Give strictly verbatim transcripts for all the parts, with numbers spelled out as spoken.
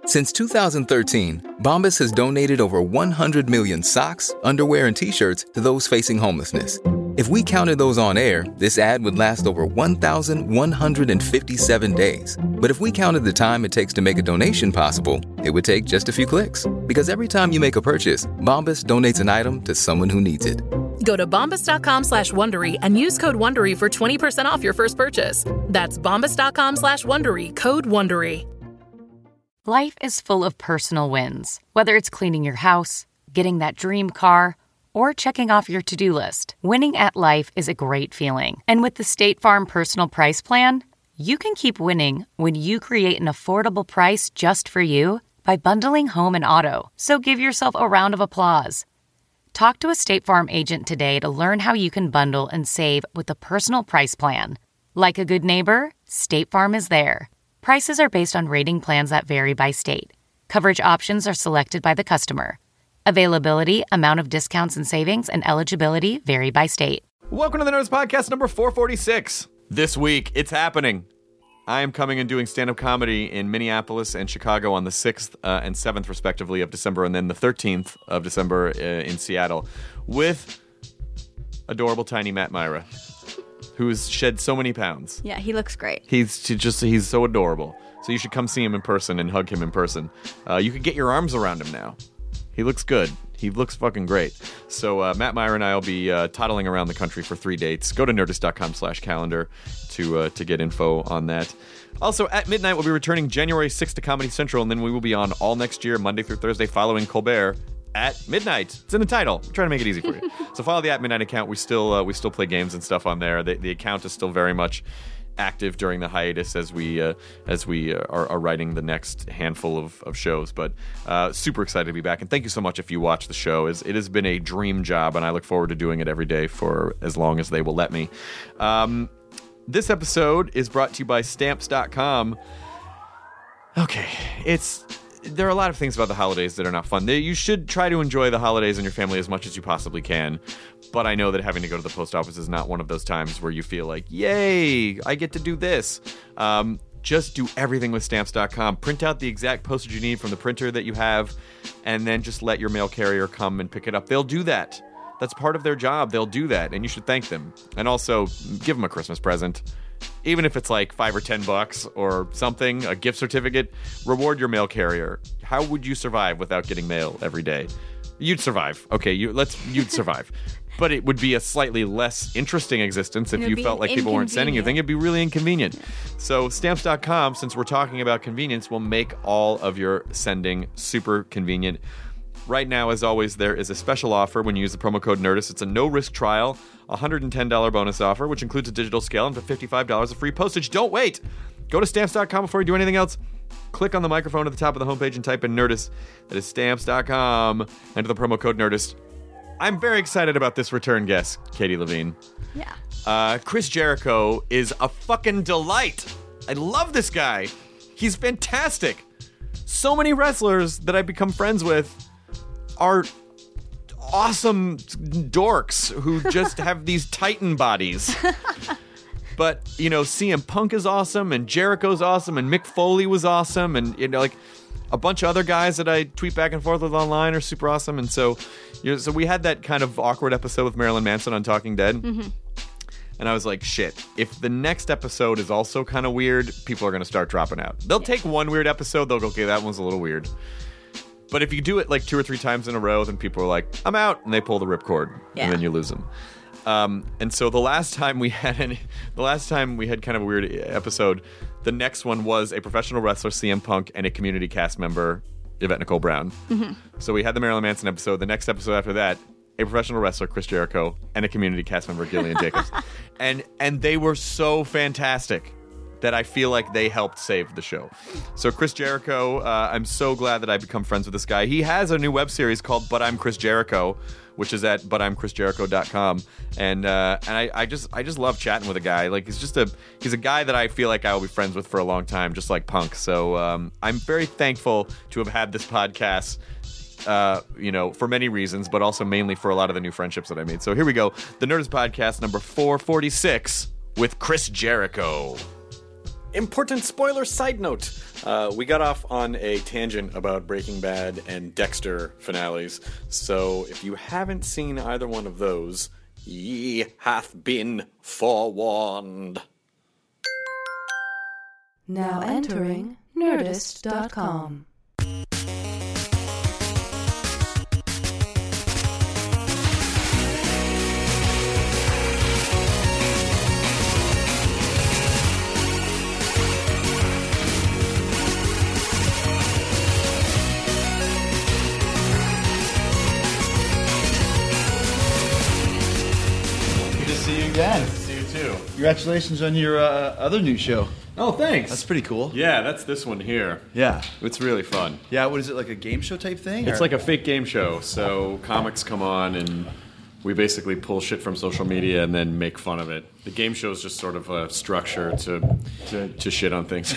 Since two thousand thirteen, Bombas has donated over one hundred million socks, underwear, and T-shirts to those facing homelessness. If we counted those on air, this ad would last over one thousand one hundred fifty-seven days. But if we counted the time it takes to make a donation possible, it would take just a few clicks. Because every time you make a purchase, Bombas donates an item to someone who needs it. Go to bombas.com slash Wondery and use code Wondery for twenty percent off your first purchase. That's bombas.com slash Wondery, code Wondery. Life is full of personal wins. Whether it's cleaning your house, getting that dream car, or checking off your to-do list, winning at life is a great feeling. And with the State Farm Personal Price Plan, you can keep winning when you create an affordable price just for you by bundling home and auto. So give yourself a round of applause. Talk to a State Farm agent today to learn how you can bundle and save with the Personal Price Plan. Like a good neighbor, State Farm is there. Prices are based on rating plans that vary by state. Coverage options are selected by the customer. Availability, amount of discounts and savings, and eligibility vary by state. Welcome to the Nerdist Podcast number four forty-six. This week, it's happening. I am coming and doing stand-up comedy in Minneapolis and Chicago on the sixth uh, and seventh, respectively, of December, and then the thirteenth of December uh, in Seattle with adorable tiny Matt Myra, who's shed so many pounds. Yeah, he looks great. He's just, he's so adorable. So you should come see him in person and hug him in person. Uh, you could get your arms around him now. He looks good. He looks fucking great. So uh, Matt Myra and I will be uh, toddling around the country for three dates. Go to nerdist.com slash calendar to uh, to get info on that. Also, at midnight, we'll be returning January sixth to Comedy Central, and then we will be on all next year, Monday through Thursday, following Colbert at midnight. It's in the title. We're trying to make it easy for you. So follow the At Midnight account. We still uh, we still play games and stuff on there. The, the account is still very much active during the hiatus as we uh, as we uh, are, are writing the next handful of, of shows. But uh, super excited to be back, and thank you so much if you watch the show. It's, it has been a dream job, and I look forward to doing it every day for as long as they will let me. Um, this episode is brought to you by Stamps dot com. Okay, it's there are a lot of things about the holidays that are not fun. They, you should try to enjoy the holidays and your family as much as you possibly can. But I know that having to go to the post office is not one of those times where you feel like, yay, I get to do this. Um, just do everything with Stamps dot com. Print out the exact postage you need from the printer that you have, and then just let your mail carrier come and pick it up. They'll do that. That's part of their job. They'll do that, and you should thank them. And also, give them a Christmas present. Even if it's like five or ten bucks or something, a gift certificate, reward your mail carrier. How would you survive without getting mail every day? You'd survive. Okay, you let's you'd survive. But it would be a slightly less interesting existence if you felt like people weren't sending you. I think it'd be really inconvenient. Yeah. So Stamps dot com, since we're talking about convenience, will make all of your sending super convenient. Right now, as always, there is a special offer when you use the promo code NERDIST. It's a no-risk trial, a one hundred ten dollars bonus offer, which includes a digital scale and for fifty-five dollars of free postage. Don't wait! Go to Stamps dot com before you do anything else. Click on the microphone at the top of the homepage and type in NERDIST. That is Stamps dot com. Enter the promo code NERDIST. I'm very excited about this return guest, Katie Levine. Yeah. Uh, Chris Jericho is a fucking delight. I love this guy. He's fantastic. So many wrestlers that I've become friends with are awesome dorks who just have these titan bodies. But, you know, C M Punk is awesome, and Jericho's awesome, and Mick Foley was awesome, and, you know, like, a bunch of other guys that I tweet back and forth with online are super awesome. And so, you know, so we had that kind of awkward episode with Marilyn Manson on Talking Dead. Mm-hmm. And I was like, shit, if the next episode is also kind of weird, people are going to start dropping out. They'll yeah. take one weird episode, they'll go, okay, that one's a little weird. But if you do it like two or three times in a row, then people are like, I'm out, and they pull the ripcord, yeah. and then you lose them. Um, and so the last time we had any, the last time we had kind of a weird episode, the next one was a professional wrestler, C M Punk, and a community cast member, Yvette Nicole Brown. Mm-hmm. So we had the Marilyn Manson episode. The next episode after that, a professional wrestler, Chris Jericho, and a community cast member, Gillian Jacobs. And and they were so fantastic that I feel like they helped save the show. So Chris Jericho, uh, I'm so glad that I've become friends with this guy. He has a new web series called But I'm Chris Jericho, which is at but I'm chris jericho dot com. And uh, and I, I just I just love chatting with a guy. Like he's just a he's a guy that I feel like I will be friends with for a long time, just like Punk. So um, I'm very thankful to have had this podcast. Uh, you know, for many reasons, but also mainly for a lot of the new friendships that I made. So here we go. The Nerdist Podcast number four forty-six with Chris Jericho. important spoiler side note. Uh, we got off on a tangent about Breaking Bad and Dexter finales. So if you haven't seen either one of those, ye hath been forewarned. Now entering Nerdist dot com. Again. See you too. Congratulations on your uh, other new show. Oh, thanks. That's pretty cool. Yeah, that's this one here. Yeah. It's really fun. Yeah, what is it, like a game show type thing? It's or? like a fake game show. So comics come on and we basically pull shit from social media and then make fun of it. The game show is just sort of a structure to to, to shit on things.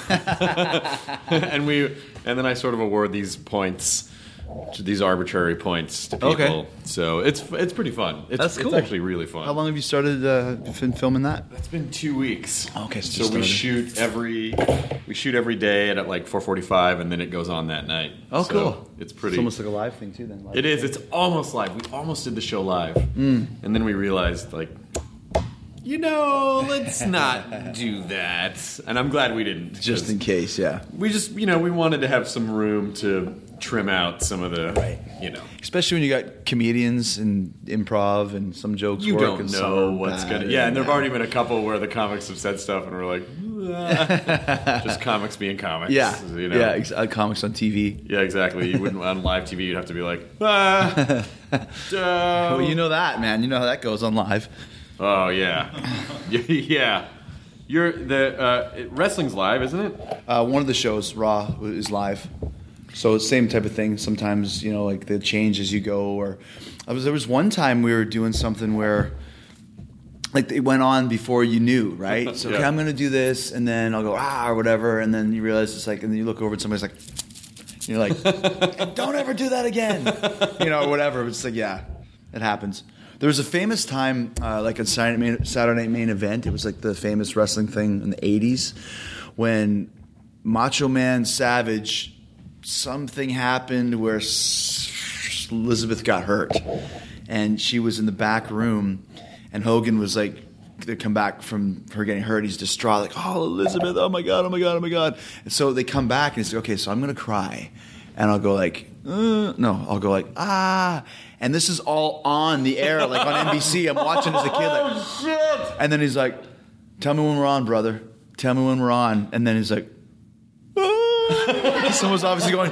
and we and then I sort of award these points, these arbitrary points to people. Okay. So it's it's pretty fun. It's, That's cool. It's actually really fun. How long have you started uh, fin- filming that? It's been two weeks. Okay, so so just we started. shoot every we shoot every day at, at like four forty-five, and then it goes on that night. Oh, So cool. It's pretty. It's almost like a live thing too. Then live It is. It's almost live. We almost did the show live, mm. and then we realized, like, you know, let's not do that. And I'm glad we didn't. just in case. Yeah. We just, you know, we wanted to have some room to trim out some of the, Right. you know. Especially when you got comedians and improv and some jokes You work don't and some know are what's bad gonna. Yeah, and there've yeah. already been a couple where the comics have said stuff, and we're like, "Ah." Just comics being comics. Yeah. you know? Yeah. Ex- uh, comics on T V. Yeah, exactly. You wouldn't on live T V. You'd have to be like, ah, Well, you know that, man. You know how that goes on live. oh yeah, yeah. You're the uh, wrestling's live, isn't it? Uh, one of the shows, Raw, is live. So it's the same type of thing. Sometimes, you know, like they change as you go. Or I was, there was one time we were doing something where, like, it went on before you knew, right? So, Yeah. okay, I'm going to do this, and then I'll go, ah, or whatever. And then you realize it's like, and then you look over and somebody's like, and you're like, don't ever do that again. You know, or whatever. It's like, yeah, it happens. There was a famous time, uh, like a Saturday Night Main, Saturday Night Main Event. It was like the famous wrestling thing in the eighties when Macho Man Savage, something happened where S- Elizabeth got hurt. And she was in the back room, and Hogan was like, they come back from her getting hurt. He's distraught, like, oh, Elizabeth, oh my God, oh my God, oh my God. And so they come back, and he's like, okay, so I'm going to cry. And I'll go like, uh, no, I'll go like, ah. And this is all on the air, like on N B C. I'm watching as a kid. Like, oh, shit. And then he's like, tell me when we're on, brother. Tell me when we're on. And then he's like, ah. Someone's obviously going.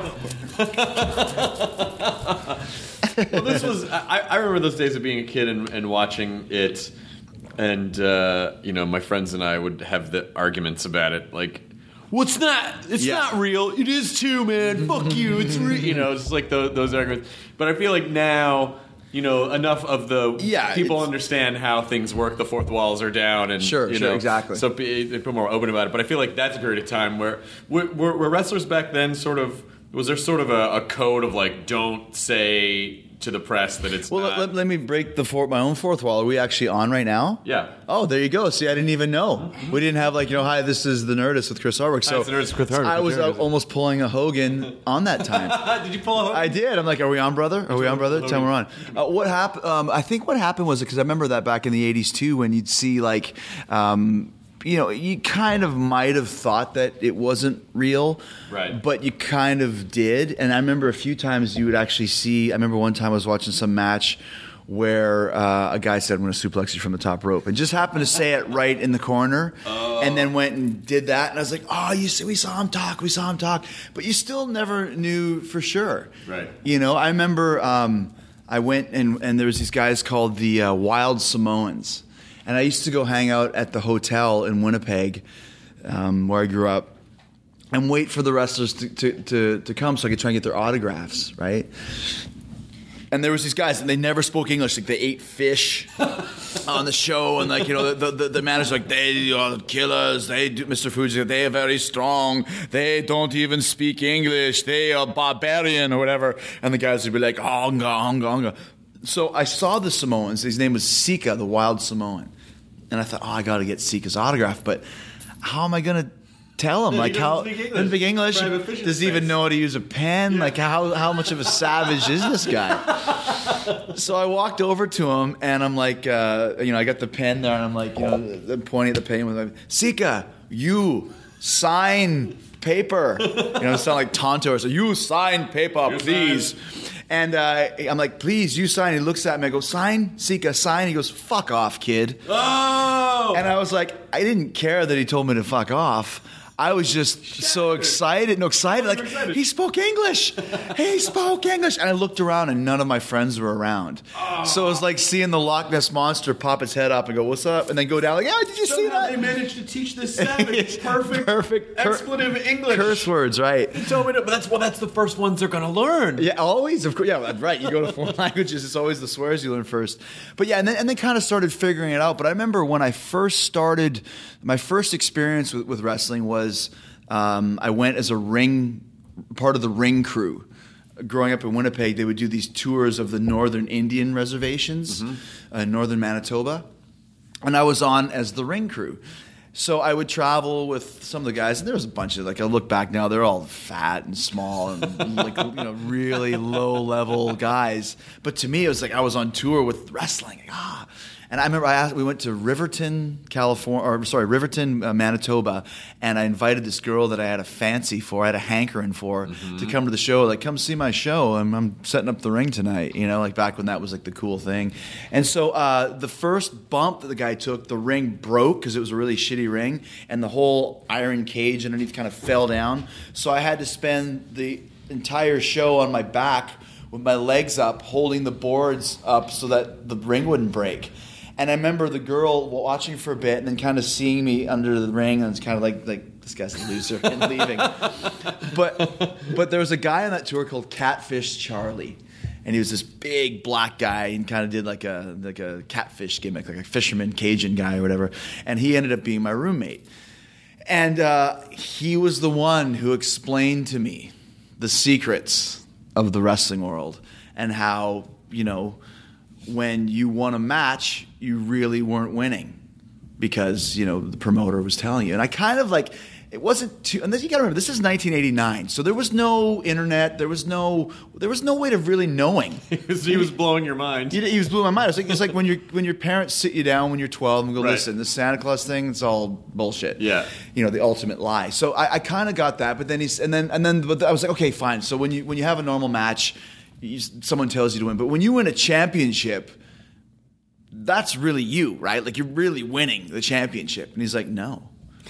Well, this was. I, I remember those days of being a kid and, and watching it, and uh, you know, my friends and I would have the arguments about it, like, well, it's not. It's Yeah. not real. It is too, man. Fuck you. It's real. You know, it's like those, those arguments. But I feel like now, you know, enough of the Yeah, people it's- understand how things work. The fourth walls are down, and Sure, you sure, know, exactly. So be- they're more open about it. But I feel like that's a period of time where were, were, were wrestlers back then sort of. Was there sort of a, a code of like, don't say to the press that it's Well, not? let, let me break the four, my own fourth wall. Are we actually on right now? Yeah. Oh, there you go. See, I didn't even know. We didn't have like, you know, hi, this is the Nerdist with Chris Hardwick. So Hi, it's the Nerdist with Chris Hardwick. I was Nerdist. uh, almost pulling a Hogan on that time. Did you pull a I did. I'm like, are we on, brother? Are we on, brother? Tell me we're on. Uh, what happened? Um, I think what happened was because I remember that back in the eighties too, when you'd see like. Um, you know, you kind of might have thought that it wasn't real, Right. but you kind of did. And I remember a few times you would actually see, I remember one time I was watching some match where uh, a guy said, I'm going to suplex you from the top rope, and just happened to say it right in the corner, oh. and then went and did that. And I was like, oh, you see, we saw him talk, we saw him talk. But you still never knew for sure. Right. You know, I remember um, I went and, and there was these guys called the uh, Wild Samoans. And I used to go hang out at the hotel in Winnipeg, um, where I grew up, and wait for the wrestlers to, to, to, to come so I could try and get their autographs, right? And there was these guys, and they never spoke English. Like, they ate fish on the show, and, like, you know, the, the, the manager's like, they are killers. They do, Mister Fuji, they are very strong. They don't even speak English. They are barbarian or whatever. And the guys would be like, honga, honga, honga. So I saw the Samoans. His name was Sika, the Wild Samoan. And I thought, oh, I got to get Sika's autograph. But how am I going to tell him Yeah, like he how doesn't speak English. doesn't speak English. Private fishing Does he even space. know how to use a pen? Like how how much of a savage is this guy? So I walked over to him and I'm like, uh, you know, I got the pen there and I'm like, you know, pointing at the pen with like, Sika, you sign paper. You know, it sound like Tonto. So you sign paper, You please. sign. And uh, I'm like, please, you sign. He looks at me. I go, sign, Sika, sign. He goes, fuck off, kid. Oh! And I was like, I didn't care that he told me to fuck off. I was just so excited, no excited. Like, excited. he spoke English. He spoke English. And I looked around and none of my friends were around. Oh. So it was like seeing the Loch Ness Monster pop its head up and go, what's up? And then go down like, yeah, did you see Somehow that? they managed to teach this savage perfect, Perfect cur- expletive English. Curse words, right. He told me to, but that's well, that's the first ones they're gonna learn. Yeah, always, of course. Yeah, that's right. You go to foreign languages, it's always the swears you learn first. But yeah, and then and then kind of started figuring it out. But I remember when I first started, my first experience with, with wrestling was um, I went as a ring, part of the ring crew. Growing up in Winnipeg, they would do these tours of the northern Indian reservations Mm-hmm. uh, in northern Manitoba. And I was on as the ring crew. So I would travel with some of the guys, and there was a bunch of, like, I look back now, they're all fat and small and, like, you know, really low-level guys. But to me, it was like I was on tour with wrestling. Like, ah. And I remember I asked, we went to Riverton, California, or sorry, Riverton, uh, Manitoba, and I invited this girl that I had a fancy for, I had a hankering for, Mm-hmm. to come to the show. Like, come see my show. I'm, I'm setting up the ring tonight. You know, like back when that was like the cool thing. And so uh, the first bump that the guy took, the ring broke because it was a really shitty ring, and the whole iron cage underneath kind of fell down. So I had to spend the entire show on my back with my legs up, holding the boards up so that the ring wouldn't break. And I remember the girl watching for a bit and then kind of seeing me under the ring, and it's kind of like, like this guy's a loser, and leaving. But but there was a guy on that tour called Catfish Charlie, and he was this big black guy and kind of did like a like a catfish gimmick, like a fisherman Cajun guy or whatever. And he ended up being my roommate. And uh, he was the one who explained to me the secrets of the wrestling world and how, you know, when you won a match, you really weren't winning because, you know, the promoter was telling you. And I kind of like, it wasn't too, and this, you got to remember, this is nineteen eighty-nine, so there was no internet, there was no, there was no way of really knowing. he was blowing your mind. He, he was blowing my mind. It's like, it's like when, you when your parents sit you down when you're twelve and go, Right. listen, the Santa Claus thing, it's all bullshit. Yeah. You know, the ultimate lie. So I, I kind of got that, but then he's, and then, and then but I was like, okay, fine. So when you, when you have a normal match, you, someone tells you to win. But when you win a championship, that's really you, right? Like, you're really winning the championship. And he's like, no.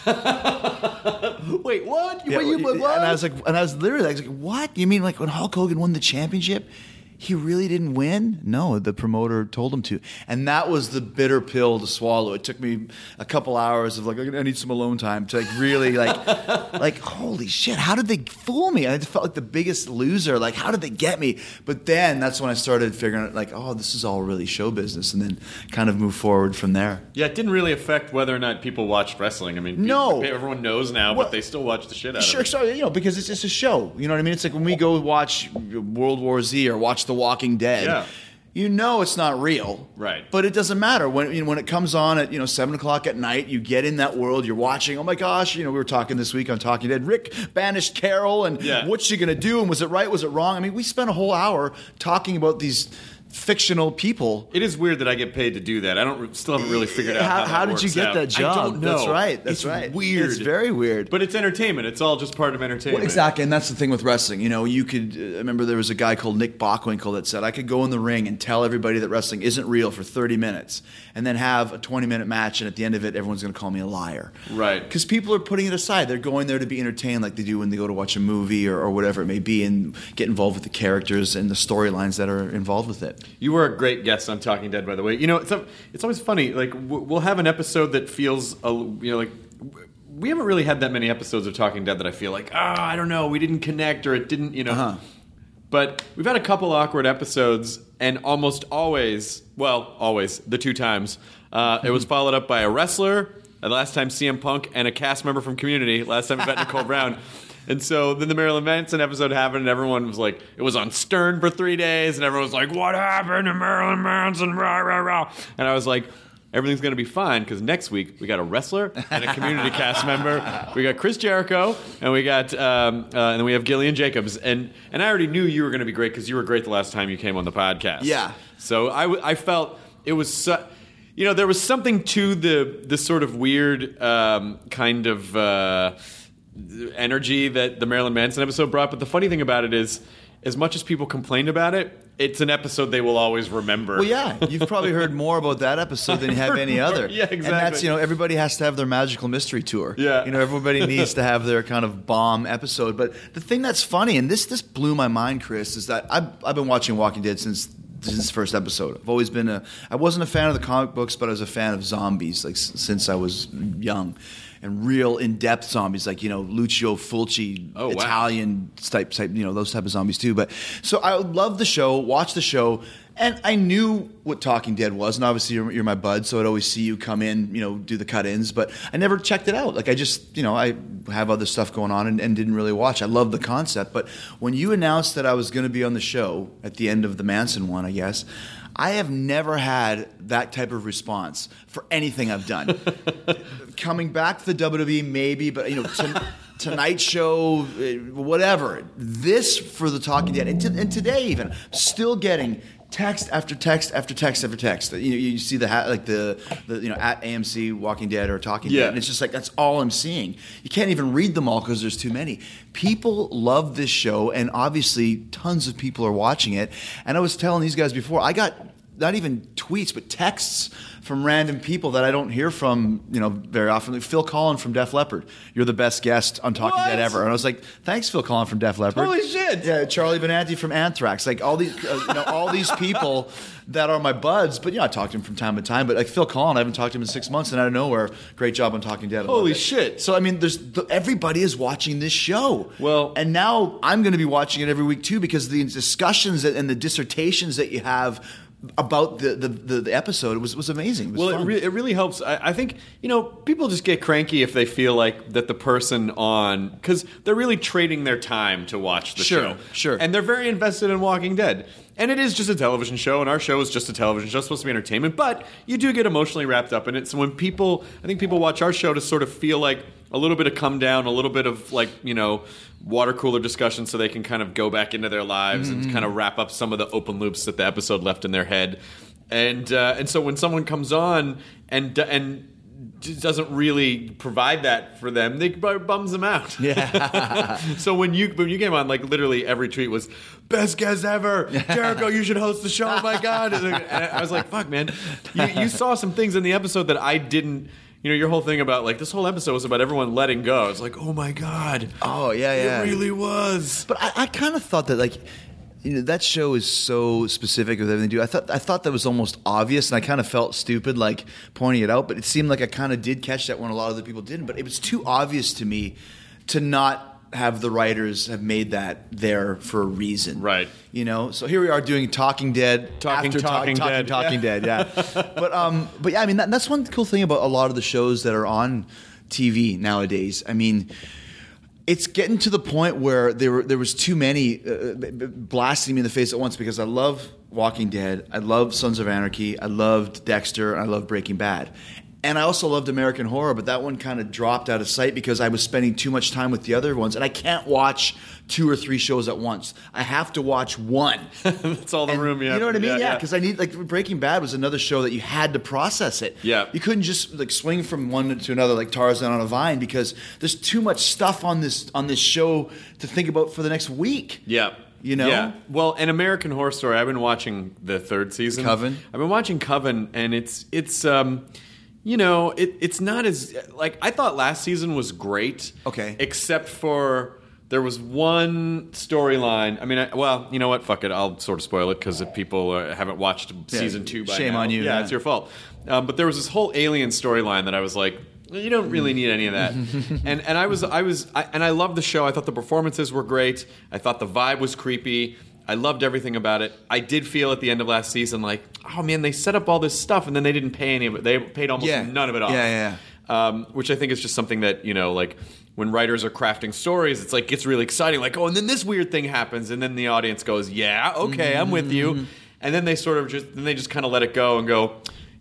Wait, what? Yeah, Wait, you, well, what? And I was like, and I was literally I was like, what? You mean like when Hulk Hogan won the championship, he really didn't win? No, the promoter told him to. And that was the bitter pill to swallow. It took me a couple hours of like, I need some alone time to like really like, like, holy shit, how did they fool me? I just felt like the biggest loser. Like, how did they get me? But then that's when I started figuring out like, oh, this is all really show business, and then kind of move forward from there. Yeah, it didn't really affect whether or not people watched wrestling. I mean, No. people, everyone knows now, Well, but they still watch the shit out Sure, of it. so, you know, because it's just a show. You know what I mean? It's like when we go watch World War Z or watch The Walking Dead. Yeah. You know it's not real, Right. But it doesn't matter when you know, when it comes on at you know seven o'clock at night. You get in that world. You're watching. Oh my gosh! You know we were talking this week on Talking Dead. Rick banished Carol, and Yeah. what's she gonna do? And was it right? Was it wrong? I mean, we spent a whole hour talking about these fictional people. It is weird that I get paid to do that. I don't still haven't really figured out how, how, that how did you works get out. that job? I don't know. That's right. That's it's right. Weird. It's very weird. But it's entertainment. It's all just part of entertainment. Well, exactly, and that's the thing with wrestling. You know, you could. Uh, I remember there was a guy called Nick Bockwinkel that said I could go in the ring and tell everybody that wrestling isn't real for thirty minutes, and then have a twenty-minute match, and at the end of it, everyone's going to call me a liar. Right. Because people are putting it aside. They're going there to be entertained, like they do when they go to watch a movie or, or whatever it may be, and get involved with the characters and the storylines that are involved with it. You were a great guest on Talking Dead, by the way. You know, it's, a, it's always funny. Like, w- we'll have an episode that feels, a, you know, like, w- we haven't really had that many episodes of Talking Dead that I feel like, ah, oh, I don't know, we didn't connect or it didn't, you know. Uh-huh. But we've had a couple awkward episodes, and almost always, well, always, the two times, uh, it was followed up by a wrestler, and last time C M Punk, and a cast member from Community, last time we met Nicole Brown. And so then the Marilyn Manson episode happened, and everyone was like, it was on Stern for three days, and everyone was like, what happened to Marilyn Manson? Rah, rah, rah. And I was like, everything's going to be fine because next week we got a wrestler and a community cast member. We got Chris Jericho and we got um, uh, and then we have Gillian Jacobs. And and I already knew you were going to be great because you were great the last time you came on the podcast. Yeah. So I, w- I felt it was su- you know there was something to the the sort of weird um, kind of uh, energy that the Marilyn Manson episode brought. But the funny thing about it is, as much as people complained about it, it's an episode they will always remember. Well, yeah, you've probably heard more about that episode than you have any other. Yeah, exactly. And that's, you know, everybody has to have their magical mystery tour. Yeah. You know, everybody needs to have their kind of bomb episode. But the thing that's funny, and this this blew my mind, Chris, is that I've, I've been watching Walking Dead since since the first episode. I've always been a, I wasn't a fan of the comic books, but I was a fan of zombies, like s- since I was young. And real in-depth zombies, like, you know, Lucio Fulci, Oh, wow. Italian type, type, you know, those type of zombies too. But so I loved the show, watched the show, and I knew what Talking Dead was. And obviously, you're, you're my bud, so I'd always see you come in, you know, do the cut-ins. But I never checked it out. Like, I just, you know, I have other stuff going on and, and didn't really watch. I love the concept. But when you announced that I was going to be on the show at the end of the Manson one, I guess, I have never had that type of response for anything I've done. Coming back to the W W E, maybe, but, you know, to, Tonight Show, whatever. This for the Talking Dead, and, to, and today even, still getting text after text after text after text. You know, you see the ha- like the, the you know at A M C Walking Dead or Talking Yeah. Dead, and it's just like that's all I'm seeing. You can't even read them all because there's too many. People love this show, and obviously tons of people are watching it. And I was telling these guys before, I got not even tweets, but texts from random people that I don't hear from, you know, very often. Like Phil Collin from Def Leppard, you're the best guest on Talking What? Dead ever. And I was like, thanks, Phil Collin from Def Leppard. Holy shit. Yeah, Charlie Benanti from Anthrax. Like all these, uh, you know, all these people that are my buds. But, you know, I talk to him from time to time. But like Phil Collin, I haven't talked to him in six months, and out of nowhere, great job on Talking Dead. I love Holy it. shit. So I mean, there's everybody is watching this show. Well- and now I'm going to be watching it every week too, because the discussions and the dissertations that you have about the the, the, the episode was was amazing. It was Well, it, fun. re- it really helps. I, I think, you know, people just get cranky if they feel like that the person on, because they're really trading their time to watch the Sure, show. sure. And they're very invested in Walking Dead. And it is just a television show, and our show is just a television show. It's supposed to be entertainment, but you do get emotionally wrapped up in it. So when people, I think people watch our show to sort of feel like a little bit of come down, a little bit of like, you know, water cooler discussion so they can kind of go back into their lives Mm-hmm. and kind of wrap up some of the open loops that the episode left in their head. And uh, and so when someone comes on and and just doesn't really provide that for them, they bums them out. Yeah. So when you when you came on, like literally every tweet was best guest ever, Jericho. You should host the show. Oh my god! And I was like, fuck, man. You, you saw some things in the episode that I didn't. You know, your whole thing about like this whole episode was about everyone letting go. It's like, oh my god. Oh yeah, yeah. It really was. But I, I kind of thought that, like, you know, that show is so specific with everything they do. I thought I thought that was almost obvious, and I kind of felt stupid, like, pointing it out. But it seemed like I kind of did catch that when a lot of the people didn't. But it was too obvious to me to not have the writers have made that there for a reason. Right. You know? So here we are doing Talking Dead. Talking- after Talking talk, Dead. Talking, Yeah. Talking Dead, yeah. but, um, but yeah, I mean, that, that's one cool thing about a lot of the shows that are on T V nowadays. I mean, it's getting to the point where there were there was too many uh, blasting me in the face at once, because I love Walking Dead, I love Sons of Anarchy, I loved Dexter, and I loved Breaking Bad. And I also loved American Horror, but that one kind of dropped out of sight because I was spending too much time with the other ones. And I can't watch two or three shows at once. I have to watch one. That's all the And room you have. You know what I mean? Yeah, Yeah, yeah. because I need, like, Breaking Bad was another show that you had to process it. Yeah. You couldn't just like swing from one to another like Tarzan on a vine, because there's too much stuff on this on this show to think about for the next week. Yeah. You know? Yeah. Well, an American Horror Story, I've been watching the third season. Coven? I've been watching Coven, and it's it's um you know, it it's not as like I thought last season was great. Okay. Except for there was one storyline. I mean, I, well, you know what? Fuck it. I'll sort of spoil it because if people uh, haven't watched season two by shame now, on you, Yeah, yeah. it's your fault. Um, but there was this whole alien storyline that I was like, you don't really need any of that. and and I was I was I, and I loved the show. I thought the performances were great. I thought the vibe was creepy. I loved everything about it. I did feel at the end of last season like, oh man, they set up all this stuff and then they didn't pay any of it. They paid almost Yeah. none of it off. Yeah, yeah, Um, which I think is just something that, you know, like when writers are crafting stories, it's like gets really exciting. Like, oh, and then this weird thing happens, and then the audience goes, yeah, okay, I'm with you. And then they sort of just then they just kind of let it go and go,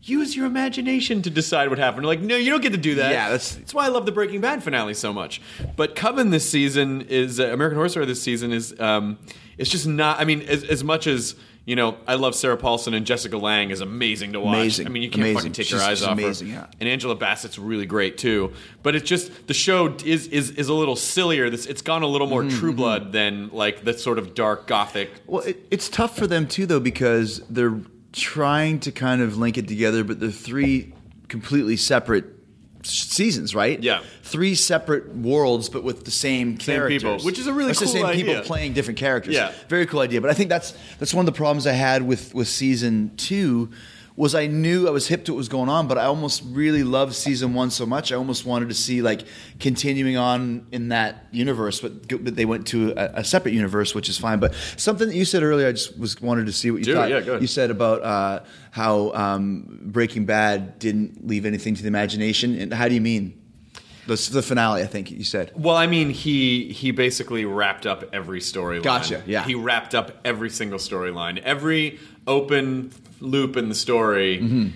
use your imagination to decide what happened. Like, no, you don't get to do that. Yeah, that's- that's why I love the Breaking Bad finale so much. But Coven this season is uh, American Horror Story this season is um, it's just not. I mean, as, as much as you know, I love Sarah Paulson and Jessica Lange is amazing to watch. Amazing. I mean, you can't Amazing. fucking take She's- your eyes she's off amazing, her. yeah. And Angela Bassett's really great too. But it's just the show is is is a little sillier. This it's gone a little more Mm-hmm, True Blood than like the sort of dark gothic. Well, it, it's tough for them too, though, because they're trying to kind of link it together, but they're three completely separate seasons, right? Yeah. Three separate worlds, but with the same characters, people, which is a really It's cool the same people idea. playing different characters. Yeah. Very cool idea. But I think that's that's one of the problems I had with with season two. Was I knew I was hip to what was going on, but I almost really loved season one so much. I almost wanted to see like continuing on in that universe, but, but they went to a, a separate universe, which is fine. But something that you said earlier, I just was wanted to see what you Dude, thought. yeah, go ahead. You said about uh, how um, Breaking Bad didn't leave anything to the imagination. And how do you mean? The, the finale, I think you said. Well, I mean, he he basically wrapped up every storyline. Gotcha, yeah. He wrapped up every single storyline. Every open loop in the story,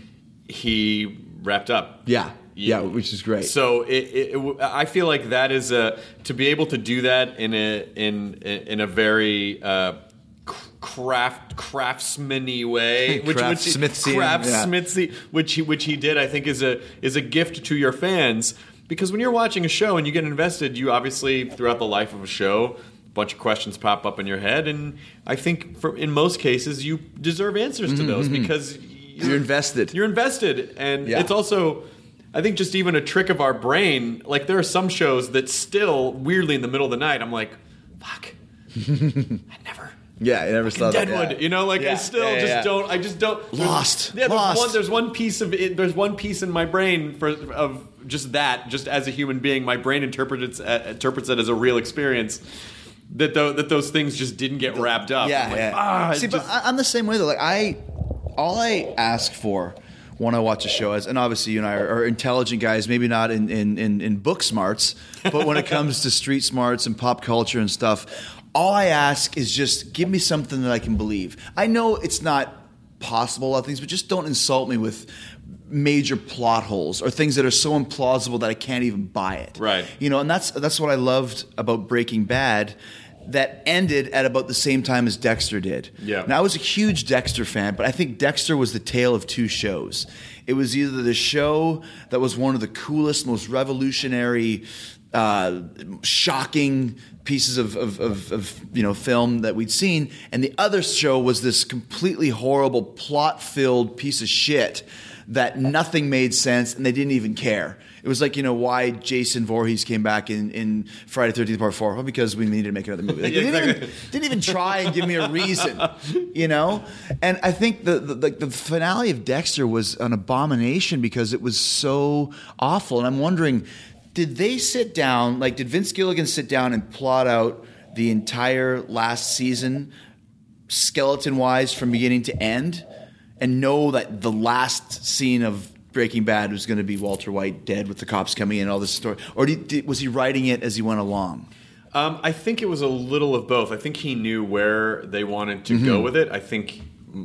he wrapped up. Yeah, yeah, which is great. So it, it, it, I feel like that is a to be able to do that in a in in a very uh, craft craftsman-y way, which, which Craftsmithian, craftsmithy, which he which he did, I think is a is a gift to your fans. Because when you're watching a show and you get invested, you obviously, throughout the life of a show, a bunch of questions pop up in your head. And I think for, in most cases, you deserve answers to those because you're, You're invested. You're invested. And Yeah. it's also, I think, just even a trick of our brain. Like, there are some shows that still, weirdly, in the middle of the night, I'm like, fuck, I never... Yeah, I never saw that. Deadwood, yeah. you know, like Yeah, I still yeah, just yeah. don't. I just don't. there's- Lost. Yeah, there's Lost. one. There's one piece of it. There's one piece in my brain for of just that. Just as a human being, my brain interprets uh, interprets it as a real experience. That tho- that those things just didn't get wrapped up. Yeah, I'm like, yeah. Ah, See, it but just- I- I'm the same way though. Like I, all I ask for when I watch a show is, and obviously you and I are, are intelligent guys, maybe not in, in, in, in book smarts, but when it comes to street smarts and pop culture and stuff, all I ask is just give me something that I can believe. I know it's not possible, a lot of things, but just don't insult me with major plot holes or things that are so implausible that I can't even buy it. Right. You know, and that's that's what I loved about Breaking Bad. That ended at about the same time as Dexter did. Yeah. Now I was a huge Dexter fan, but I think Dexter was the tale of two shows. It was either the show that was one of the coolest, most revolutionary, uh, shocking pieces of, of, of, of you know film that we'd seen, and the other show was this completely horrible, plot-filled piece of shit that nothing made sense, and they didn't even care. It was like, you know, why Jason Voorhees came back in, in Friday the thirteenth Part four. Well, because we needed to make another movie. Like, Yeah, they didn't, exactly. even, didn't even try and give me a reason, you know? And I think the, the, the, the finale of Dexter was an abomination because it was so awful. And I'm wondering, did they sit down, like did Vince Gilligan sit down and plot out the entire last season skeleton-wise from beginning to end and know that the last scene of Breaking Bad was going to be Walter White dead with the cops coming in and all this story? Or did, did, was he writing it as he went along? Um, I think it was a little of both. I think he knew where they wanted to go with it. I think,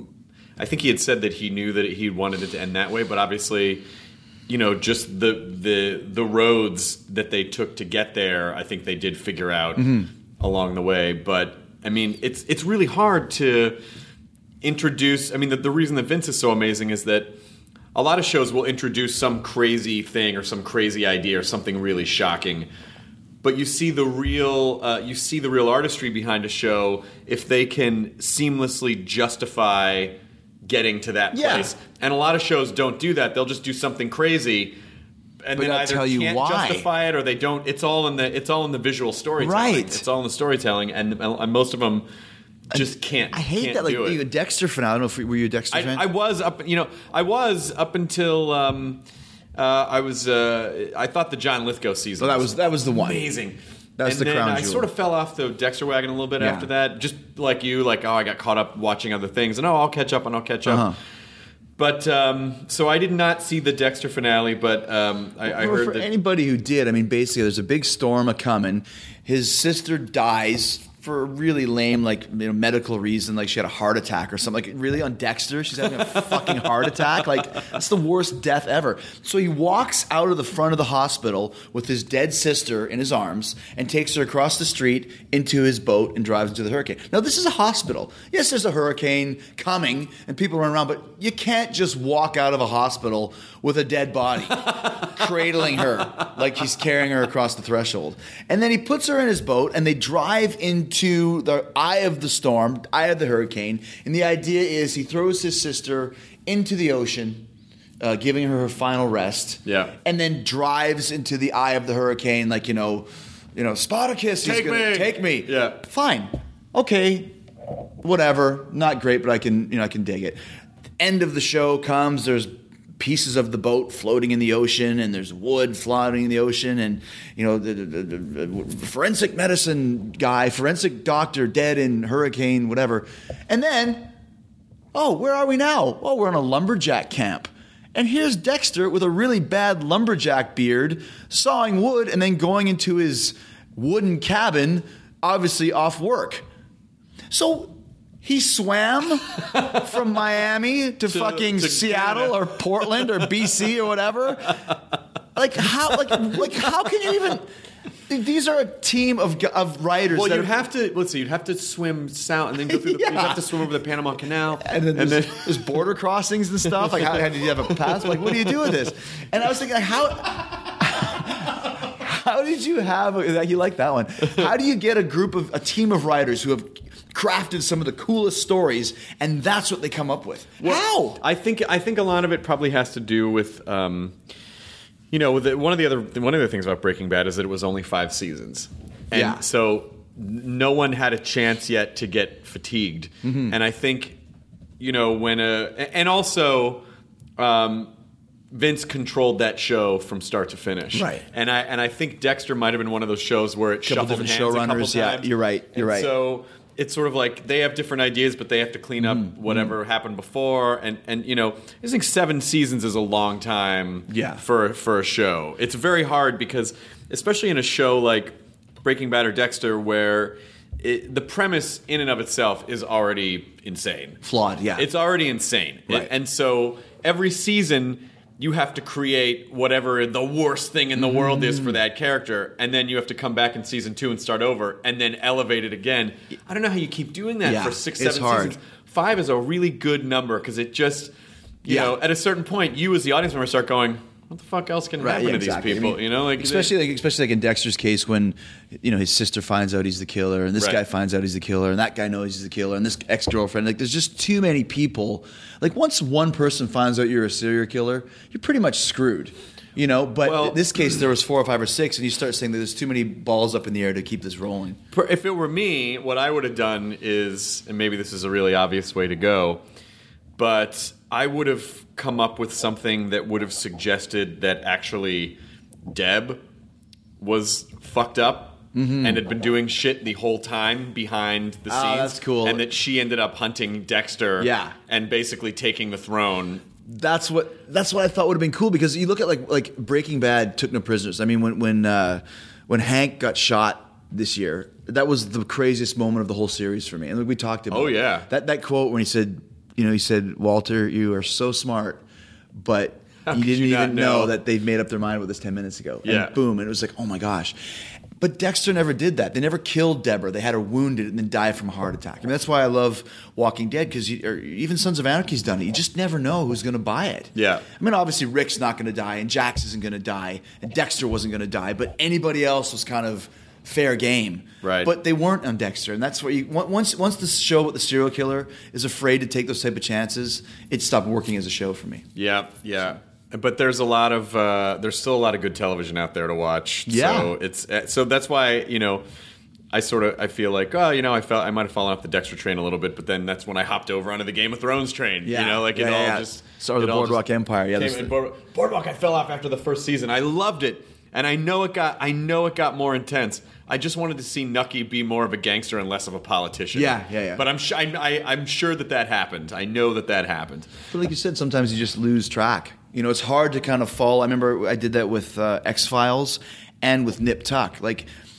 I think he had said that he knew that he wanted it to end that way. But obviously, you know, just the the the roads that they took to get there, I think they did figure out along the way. But I mean, it's it's really hard to introduce. I mean, the, the reason that Vince is so amazing is that a lot of shows will introduce some crazy thing or some crazy idea or something really shocking. But you see the real, uh, you see the real artistry behind a show if they can seamlessly justify getting to that Yeah. place. And a lot of shows don't do that. They'll just do something crazy, and But then not either tell you can't why. justify it or they don't. It's all in the, it's all in the visual storytelling. Right. It's all in the storytelling, and, and most of them just can't. I hate can't that. Like, do it. you a Dexter fan. I don't know if were you a Dexter fan? I, I was up, you know, I was up until um, uh, I was. Uh, I thought the John Lithgow season. Well, that was- that was the one. Amazing. That was and the then crown I jewel. sort of fell off the Dexter wagon a little bit Yeah. after that. Just like you, like oh, I got caught up watching other things, and oh, I'll catch up and I'll catch up. Uh-huh. But um, so I did not see the Dexter finale, but um, I, I Well, heard for that. anybody who did, I mean, basically, there's a big storm a coming. His sister dies for a really lame, like, you know, medical reason, like she had a heart attack or something. Like, really, on Dexter, she's having a fucking heart attack. Like, that's the worst death ever. So he walks out of the front of the hospital with his dead sister in his arms and takes her across the street into his boat and drives into the hurricane. Now, this is a hospital. Yes, there's a hurricane coming and people run around, but you can't just walk out of a hospital with a dead body, cradling her like he's carrying her across the threshold. And then he puts her in his boat and they drive into the eye of the storm, eye of the hurricane. And the idea is he throws his sister into the ocean, uh, giving her her final rest. Yeah. And then drives into the eye of the hurricane like, you know, you know, Spartacus, he's Take gonna me. take me. Yeah. Fine. Okay. Whatever. Not great, but I can, you know, I can dig it. End of the show comes, there's pieces of the boat floating in the ocean, and there's wood floating in the ocean, and you know the, the, the, the forensic medicine guy, forensic doctor, dead in hurricane, whatever. And then, oh, where are we now? Oh, we're on a lumberjack camp, and here's Dexter with a really bad lumberjack beard, sawing wood, and then going into his wooden cabin, obviously off work. So he swam from Miami to, to fucking to Seattle Canada. or Portland or B C or whatever. Like how? Like like how can you even? These are a team of of writers. Well, that you'd are, have to let's see. You'd have to swim south and then go through the. Yeah. You'd have to swim over the Panama Canal, and then, there's, there's border crossings and stuff. Like how, how did you have a pass? Like what do you do with this? And I was thinking, like, how? How did you have? A, you like that one? How do you get a group of a team of writers who have crafted some of the coolest stories, and that's what they come up with? Well, How? I think I think a lot of it probably has to do with, um, you know, with the, one of the other one of the things about Breaking Bad is that it was only five seasons, and Yeah. so no one had a chance yet to get fatigued. Mm-hmm. And I think, you know, when a and also. Um, Vince controlled that show from start to finish, Right. And I and I think Dexter might have been one of those shows where it Couple shuffled different hands a couple showrunners, yeah, times. you're right, you're And right. So it's sort of like they have different ideas, but they have to clean up Mm-hmm. whatever happened before. And and you know, I think seven seasons is a long time, Yeah. for for a show. It's very hard because, especially in a show like Breaking Bad or Dexter, where it, the premise in and of itself is already insane, Flawed, yeah. It's already insane, Right. It- and so every season you have to create whatever the worst thing in the world is for that character, and then you have to come back in season two and start over, and then elevate it again. I don't know how you keep doing that Yeah, for six, it's seven hard. seasons. Five is a really good number because it just, you Yeah. know, at a certain point, you as the audience member start going, "What the fuck else can Right, happen yeah, to exactly. these people?" I mean, you know, like especially like especially like in Dexter's case when you know his sister finds out he's the killer, and this Right. guy finds out he's the killer, and that guy knows he's the killer, and this ex girlfriend. Like, there's just too many people. Like, once one person finds out you're a serial killer, you're pretty much screwed. You know, but Well- in this case there was four or five or six, and you start saying that there's too many balls up in the air to keep this rolling. Per- If it were me, what I would have done is, and maybe this is a really obvious way to go, but I would have come up with something that would have suggested that actually Deb was fucked up and had been doing shit the whole time behind the scenes. Ah, that's cool. And that she ended up hunting Dexter Yeah. and basically taking the throne. That's what that's what I thought would have been cool, because you look at like like Breaking Bad took no prisoners. I mean, when when uh, when Hank got shot this year, that was the craziest moment of the whole series for me. And like we talked about, Oh, yeah. that that quote when he said, you know, he said, "Walter, you are so smart, but How you could didn't you not even know? know?" that they'd made up their mind with this ten minutes ago." Yeah. And boom, and it was like, oh my gosh. But Dexter never did that. They never killed Deborah. They had her wounded and then die from a heart attack. I mean, that's why I love Walking Dead, because even Sons of Anarchy's done it. You just never know who's going to buy it. Yeah. I mean, obviously Rick's not going to die, and Jax isn't going to die, and Dexter wasn't going to die, but anybody else was kind of fair game. Right. But they weren't on Dexter, and that's what you once once the show about the serial killer is afraid to take those type of chances, it stopped working as a show for me. Yeah, yeah. But there's a lot of uh, there's still a lot of good television out there to watch. Yeah. So it's so that's why, you know, I sort of I feel like, oh, you know, I felt I might have fallen off the Dexter train a little bit, but then that's when I hopped over onto the Game of Thrones train. Yeah. You know, like it Yeah, all yeah, yeah. just So, or the it all Boardwalk just Empire. Yeah, came those in. th- Board- Boardwalk I fell off after the first season. I loved it. And I know it got I know it got more intense. I just wanted to see Nucky be more of a gangster and less of a politician. Yeah, yeah, yeah. But I'm su- I, I, I'm sure that that happened. I know that that happened. But like you said, sometimes you just lose track. You know, it's hard to kind of fall. I remember I did that with uh, X-Files and with Nip Tuck. Like,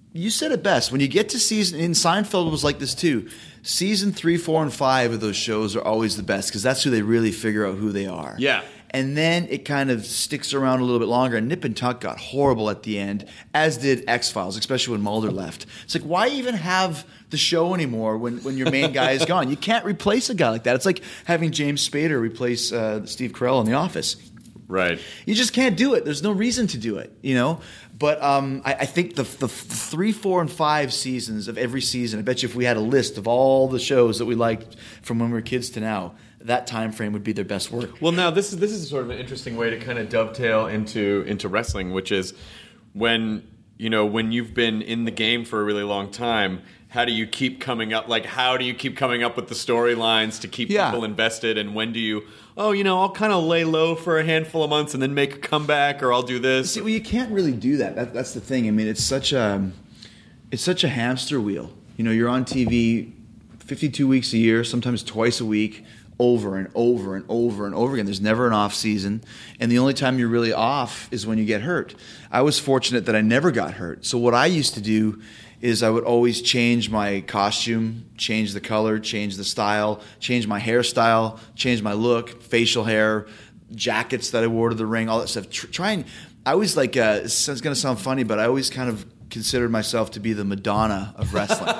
you said it best. When you get to season, and Seinfeld was like this too. Season three, four, and five of those shows are always the best because that's who they really figure out who they are. Yeah. And then it kind of sticks around a little bit longer. And Nip and Tuck got horrible at the end, as did X-Files, especially when Mulder left. It's like, why even have the show anymore when, when your main guy is gone? You can't replace a guy like that. It's like having James Spader replace uh, Steve Carell in The Office. Right. You just can't do it. There's no reason to do it, you know? But um, I, I think the, the three, four, and five seasons of every season, I bet you if we had a list of all the shows that we liked from when we were kids to now, that time frame would be their best work. Well, now this is this is sort of an interesting way to kind of dovetail into into wrestling, which is when you know when you've been in the game for a really long time. How do you keep coming up? Like, how do you keep coming up with the storylines to keep yeah. people invested? And when do you? Oh, you know, I'll kind of lay low for a handful of months and then make a comeback, or I'll do this. See, well, you can't really do that. that. That's the thing. I mean, it's such a it's such a hamster wheel. You know, you're on T V fifty-two weeks a year, sometimes twice a week. Over and over and over and over again. There's never an off season. And the only time you're really off is when you get hurt. I was fortunate that I never got hurt. So what I used to do is I would always change my costume, change the color, change the style, change my hairstyle, change my look, facial hair, jackets that I wore to the ring, all that stuff. Tr- try and, I always like, uh, it's going to sound funny, but I always kind of considered myself to be the Madonna of wrestling.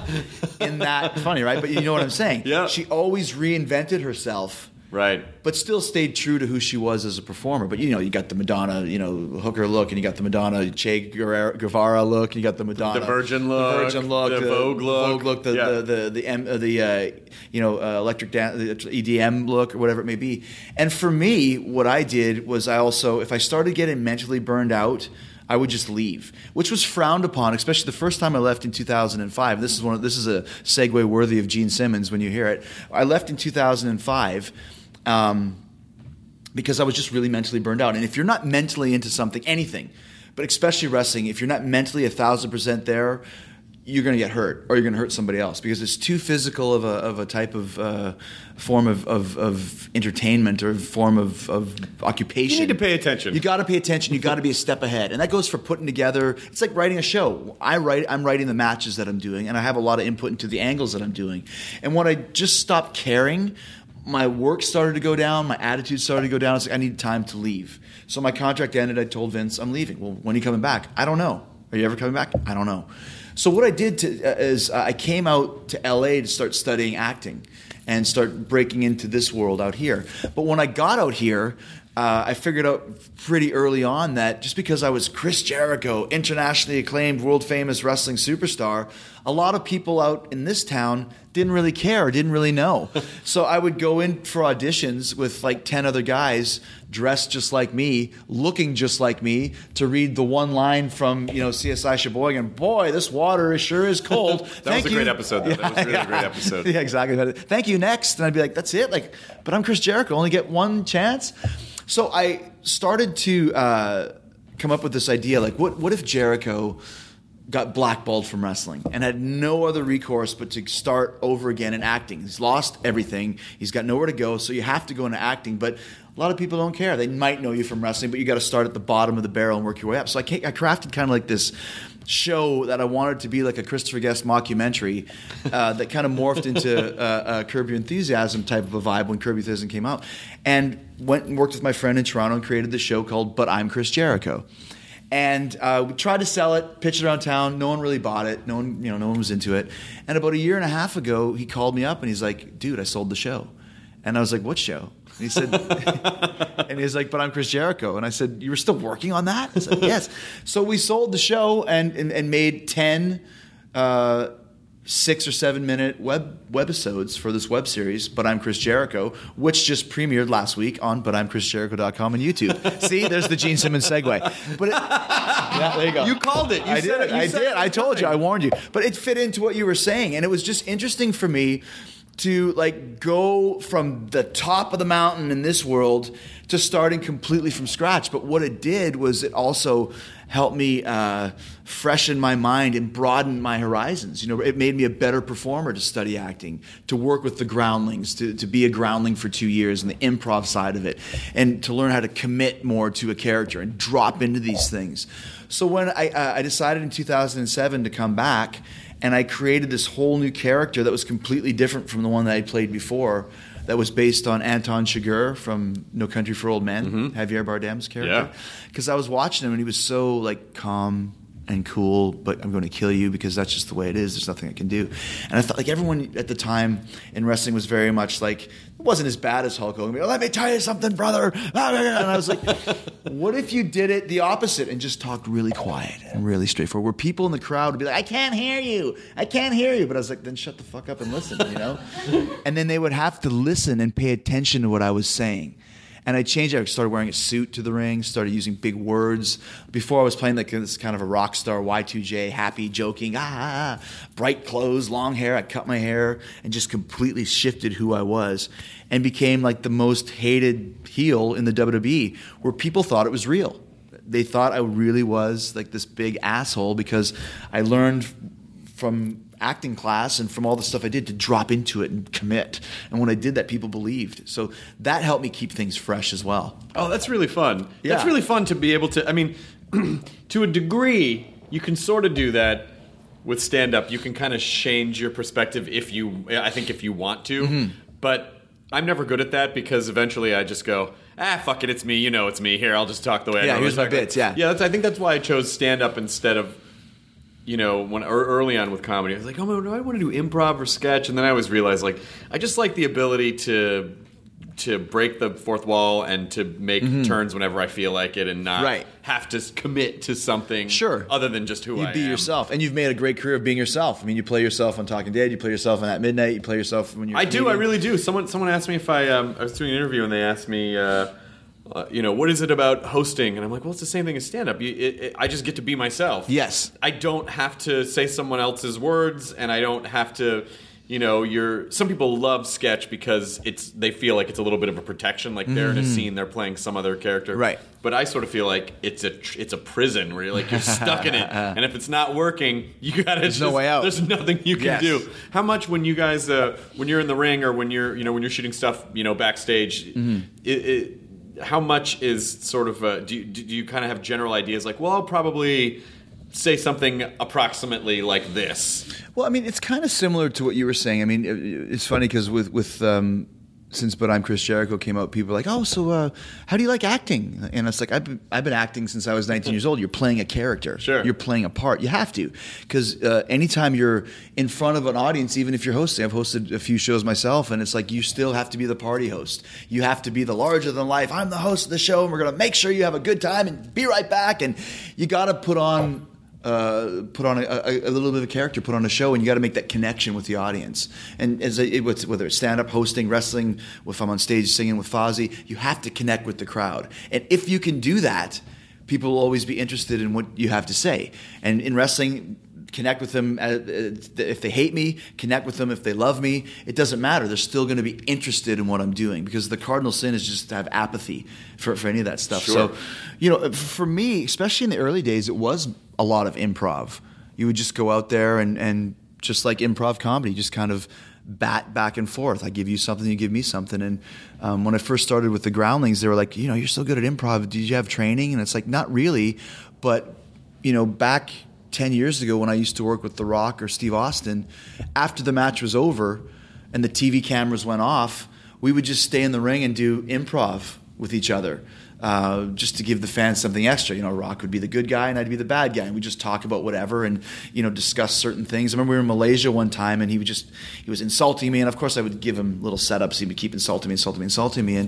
In that, funny, right? But you know what I'm saying? Yeah. She always reinvented herself. Right. But still stayed true to who she was as a performer. But, you know, you got the Madonna, you know, hooker look, and you got the Madonna Che Guevara look, and you got the Madonna... The Virgin look. The Virgin look. The, the Vogue look. Vogue look, the, yeah. the, the, the, the, M, uh, the uh, you know, uh, electric dance, the E D M look, or whatever it may be. And for me, what I did was I also, if I started getting mentally burned out, I would just leave, which was frowned upon, especially the first time I left in two thousand five. This is one. Of, this is a segue worthy of Gene Simmons when you hear it. I left in two thousand five um, because I was just really mentally burned out. And if you're not mentally into something, anything, but especially wrestling, if you're not mentally a thousand percent there, you're going to get hurt, or you're going to hurt somebody else, because it's too physical of a of a type of uh, form of, of of entertainment or form of, of occupation. You need to pay attention. You got to pay attention. You got to be a step ahead, and that goes for putting together. It's like writing a show. I write. I'm writing the matches that I'm doing, and I have a lot of input into the angles that I'm doing. And when I just stopped caring, my work started to go down. My attitude started to go down. It's like I need time to leave. So my contract ended. I told Vince, I'm leaving. Well, when are you coming back? I don't know. Are you ever coming back? I don't know. So what I did to, uh, is uh, I came out to L A to start studying acting and start breaking into this world out here. But when I got out here, uh, I figured out pretty early on that just because I was Chris Jericho, internationally acclaimed, world-famous wrestling superstar, a lot of people out in this town didn't really care or didn't really know. So I would go in for auditions with like ten other guys dressed just like me, looking just like me, to read the one line from, you know, C S I Sheboygan. Boy, this water is sure is cold. that Thank was a you. great episode, though. Yeah, that was really yeah. a great episode. Yeah, exactly. Thank you, next. And I'd be like, that's it? Like, but I'm Chris Jericho. Only get one chance? So I started to uh, come up with this idea, like, what what if Jericho got blackballed from wrestling and had no other recourse but to start over again in acting? He's lost everything. He's got nowhere to go, so you have to go into acting. But a lot of people don't care. They might know you from wrestling, but you got to start at the bottom of the barrel and work your way up. So I, I crafted kind of like this show that I wanted to be like a Christopher Guest mockumentary uh, that kind of morphed into uh, a Curb Your Enthusiasm type of a vibe when Curb Your Enthusiasm came out. And went and worked with my friend in Toronto and created this show called But I'm Chris Jericho. And uh, we tried to sell it, pitch it around town. No one really bought it. No one, you know, no one was into it. And about a year and a half ago, he called me up and he's like, "Dude, I sold the show." And I was like, "What show?" And he said, and he was like, "But I'm Chris Jericho." And I said, "You were still working on that?" I said, "Yes." So we sold the show and and, and made ten uh, six or seven minute web webisodes for this web series, But I'm Chris Jericho, which just premiered last week on but I'm chris jericho dot com and YouTube. See, there's the Gene Simmons segue. But it, yeah, there you go. You called it. You I said did. it. You I said did. it. I told you. I warned you. But it fit into what you were saying, and it was just interesting for me to like go from the top of the mountain in this world to starting completely from scratch. But what it did was it also helped me uh, freshen my mind and broaden my horizons. You know, it made me a better performer to study acting, to work with the groundlings, to, to be a groundling for two years and the improv side of it, and to learn how to commit more to a character and drop into these things. So when I, uh, I decided in two thousand seven to come back, and I created this whole new character that was completely different from the one that I played before, that was based on Anton Chigurh from No Country for Old Men, mm-hmm. Javier Bardem's character. Because yeah. I was watching him and he was so like calm and cool, but I'm going to kill you because that's just the way it is. There's nothing I can do. And I thought like everyone at the time in wrestling was very much like, it wasn't as bad as Hulk Hogan. Let me tell you something, brother. And I was like, what if you did it the opposite and just talked really quiet and really straightforward, where people in the crowd would be like, I can't hear you. I can't hear you. But I was like, then shut the fuck up and listen, you know? And then they would have to listen and pay attention to what I was saying. And I changed it. I started wearing a suit to the ring, started using big words. Before I was playing like this kind of a rock star, Y two J, happy, joking, ah, bright clothes, long hair. I cut my hair and just completely shifted who I was and became like the most hated heel in the W W E, where people thought it was real. They thought I really was like this big asshole because I learned from acting class and from all the stuff I did to drop into it and commit. And when I did that, people believed. So that helped me keep things fresh as well. Oh, that's really fun. Yeah. That's really fun to be able to, I mean, to a degree, you can sort of do that with stand-up. You can kind of change your perspective if you, I think if you want to. Mm-hmm. But I'm never good at that because eventually I just go, ah, fuck it, it's me. You know it's me. Here, I'll just talk the way I yeah, know. Here's my bits, yeah. Yeah, that's, I think that's why I chose stand-up instead of, you know, when or early on with comedy, I was like, oh, do I want to do improv or sketch? And then I always realized, like, I just like the ability to to break the fourth wall and to make mm-hmm. turns whenever I feel like it and not right. have to commit to something sure. other than just who you I am. You be yourself. And you've made a great career of being yourself. I mean, you play yourself on Talking Dead, you play yourself on At Midnight, you play yourself when you're I do, I really do. Someone someone asked me if I, um, I was doing an interview and they asked me, uh, Uh, you know, what is it about hosting? And I'm like, well, it's the same thing as stand-up. You, it, it, I just get to be myself. Yes. I don't have to say someone else's words, and I don't have to, you know, you're. Some people love sketch because it's they feel like it's a little bit of a protection, like they're mm-hmm. in a scene, they're playing some other character. Right. But I sort of feel like it's a it's a prison where you're like you're stuck in it, and if it's not working, you gotta. There's just, no way out. There's nothing you can yes. do. How much when you guys uh, when you're in the ring or when you're you know when you're shooting stuff you know backstage, mm-hmm. it. it how much is sort of uh, do you, do you kind of have general ideas like, well, I'll probably say something approximately like this? Well, I mean, it's kind of similar to what you were saying. I mean, it's funny because with with um, since But I'm Chris Jericho came out, people are like, oh, so uh, how do you like acting? And it's like, I've been, I've been acting since I was nineteen years old. You're playing a character. Sure. You're playing a part. You have to. Because uh, anytime you're in front of an audience, even if you're hosting, I've hosted a few shows myself, and it's like you still have to be the party host. You have to be the larger than life. I'm the host of the show, and we're going to make sure you have a good time and be right back. And you got to put on... Uh, put on a, a, a little bit of a character, put on a show, and you got to make that connection with the audience. And as a, it, whether it's stand-up, hosting, wrestling, if I'm on stage singing with Fozzy, you have to connect with the crowd. And if you can do that, people will always be interested in what you have to say. And in wrestling, connect with them if they hate me, connect with them if they love me. It doesn't matter. They're still going to be interested in what I'm doing because the cardinal sin is just to have apathy for, for any of that stuff. Sure. So, you know, for me, especially in the early days, it was a lot of improv. You would just go out there and, and just like improv comedy, just kind of bat back and forth. I give you something, you give me something. And um, when I first started with the Groundlings, they were like, you know, you're so good at improv. Did you have training? And it's like, not really. But, you know, back ten years ago when I used to work with The Rock or Steve Austin, after the match was over and the T V cameras went off, we would just stay in the ring and do improv with each other. Uh, just to give the fans something extra. You know, Rock would be the good guy and I'd be the bad guy. And we'd just talk about whatever and, you know, discuss certain things. I remember we were in Malaysia one time and he would just, he was insulting me. And of course I would give him little setups. He would keep insulting me, insulting me, insulting me. And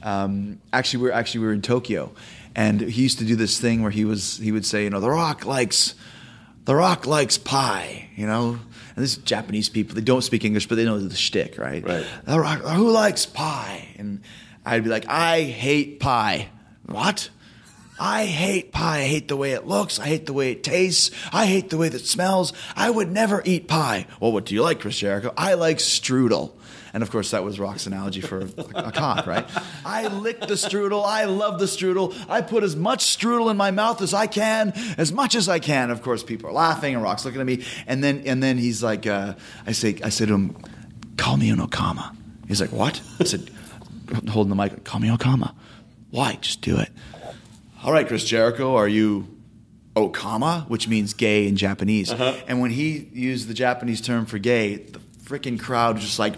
um, actually, we were, actually we were in Tokyo. And he used to do this thing where he was, he would say, you know, The Rock likes, The Rock likes pie, you know. And this is Japanese people, they don't speak English, but they know the shtick, right? Right. The Rock, who likes pie? And I'd be like, I hate pie. What? I hate pie. I hate the way it looks. I hate the way it tastes. I hate the way that it smells. I would never eat pie. Well, what do you like, Chris Jericho? I like strudel. And of course, that was Rock's analogy for a, a cock, right? I lick the strudel. I love the strudel. I put as much strudel in my mouth as I can, as much as I can. Of course, people are laughing, and Rock's looking at me. And then, and then he's like, uh, I say, I say to him, "Call me an Okama." He's like, "What?" I said, holding the mic, "Call me Okama." "Why? Just do it." "All right, Chris Jericho, are you Okama?" Which means gay in Japanese. Uh-huh. And when he used the Japanese term for gay, the freaking crowd was just like,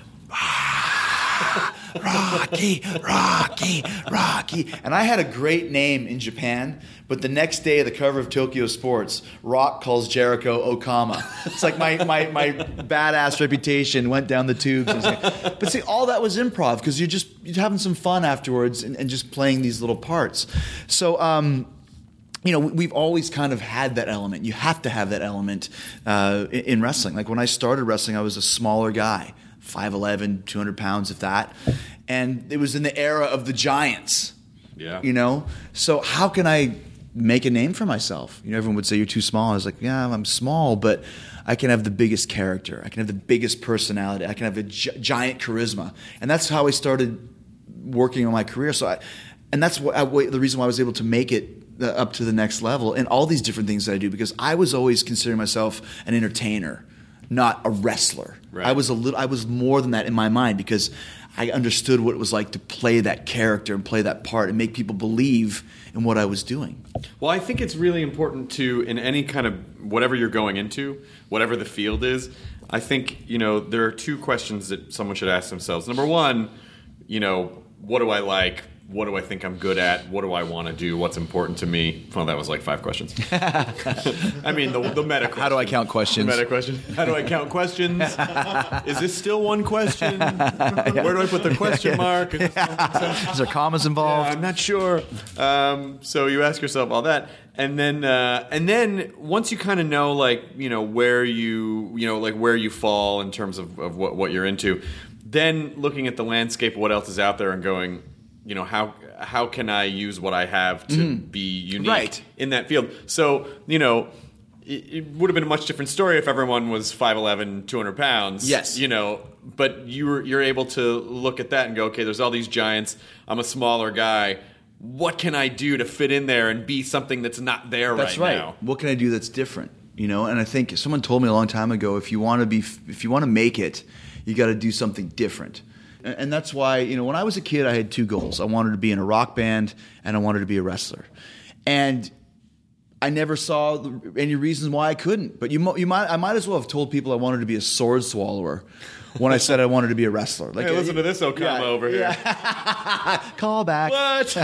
ah, Rocky, Rocky, Rocky. And I had a great name in Japan, but the next day, the cover of Tokyo Sports, Rock calls Jericho Okama. It's like my my, my badass reputation went down the tubes. But see, all that was improv because you're just you're having some fun afterwards and, and just playing these little parts. So, um, you know, we've always kind of had that element. You have to have that element uh, in, in wrestling. Like when I started wrestling, I was a smaller guy. five eleven, two hundred pounds, if that. And it was in the era of the giants. Yeah. You know? So how can I make a name for myself? You know, everyone would say, "You're too small." I was like, yeah, I'm small, but I can have the biggest character. I can have the biggest personality. I can have a gi- giant charisma. And that's how I started working on my career. So I, and that's what I, the reason why I was able to make it uh, up to the next level and all these different things that I do, because I was always considering myself an entertainer, not a wrestler. Right. I was a little. I was more than that in my mind because I understood what it was like to play that character and play that part and make people believe in what I was doing. Well, I think it's really important to, in any kind of whatever you're going into, whatever the field is, I think, you know, there are two questions that someone should ask themselves. Number one, you know, what do I like? What do I think I'm good at? What do I want to do? What's important to me? Well, that was like five questions. I mean, the, the meta question. How do I count questions? The meta question. How do I count questions? Is this still one question? Where do I put the question mark? Is there commas involved? Yeah, I'm not sure. Um, so you ask yourself all that. And then, uh, and then once you kind of know, like, you know, where you, you know, like where you fall in terms of, of what, what you're into, then looking at the landscape of what else is out there and going, you know, how how can I use what I have to mm. be unique right. in that field? So, you know, it, it would have been a much different story if everyone was five eleven, two hundred pounds. Yes. You know, but you're, you're able to look at that and go, okay, there's all these giants. I'm a smaller guy. What can I do to fit in there and be something that's not there that's right, right now? What can I do that's different? You know, and I think someone told me a long time ago, if you want to be, if you want to make it, you got to do something different. And that's why, you know, when I was a kid, I had two goals. I wanted to be in a rock band and I wanted to be a wrestler. And I never saw the, any reasons why I couldn't. But you, you might, I might as well have told people I wanted to be a sword swallower when I said I wanted to be a wrestler. Like, hey, listen to this Okama yeah, over here. Yeah. Call back. What?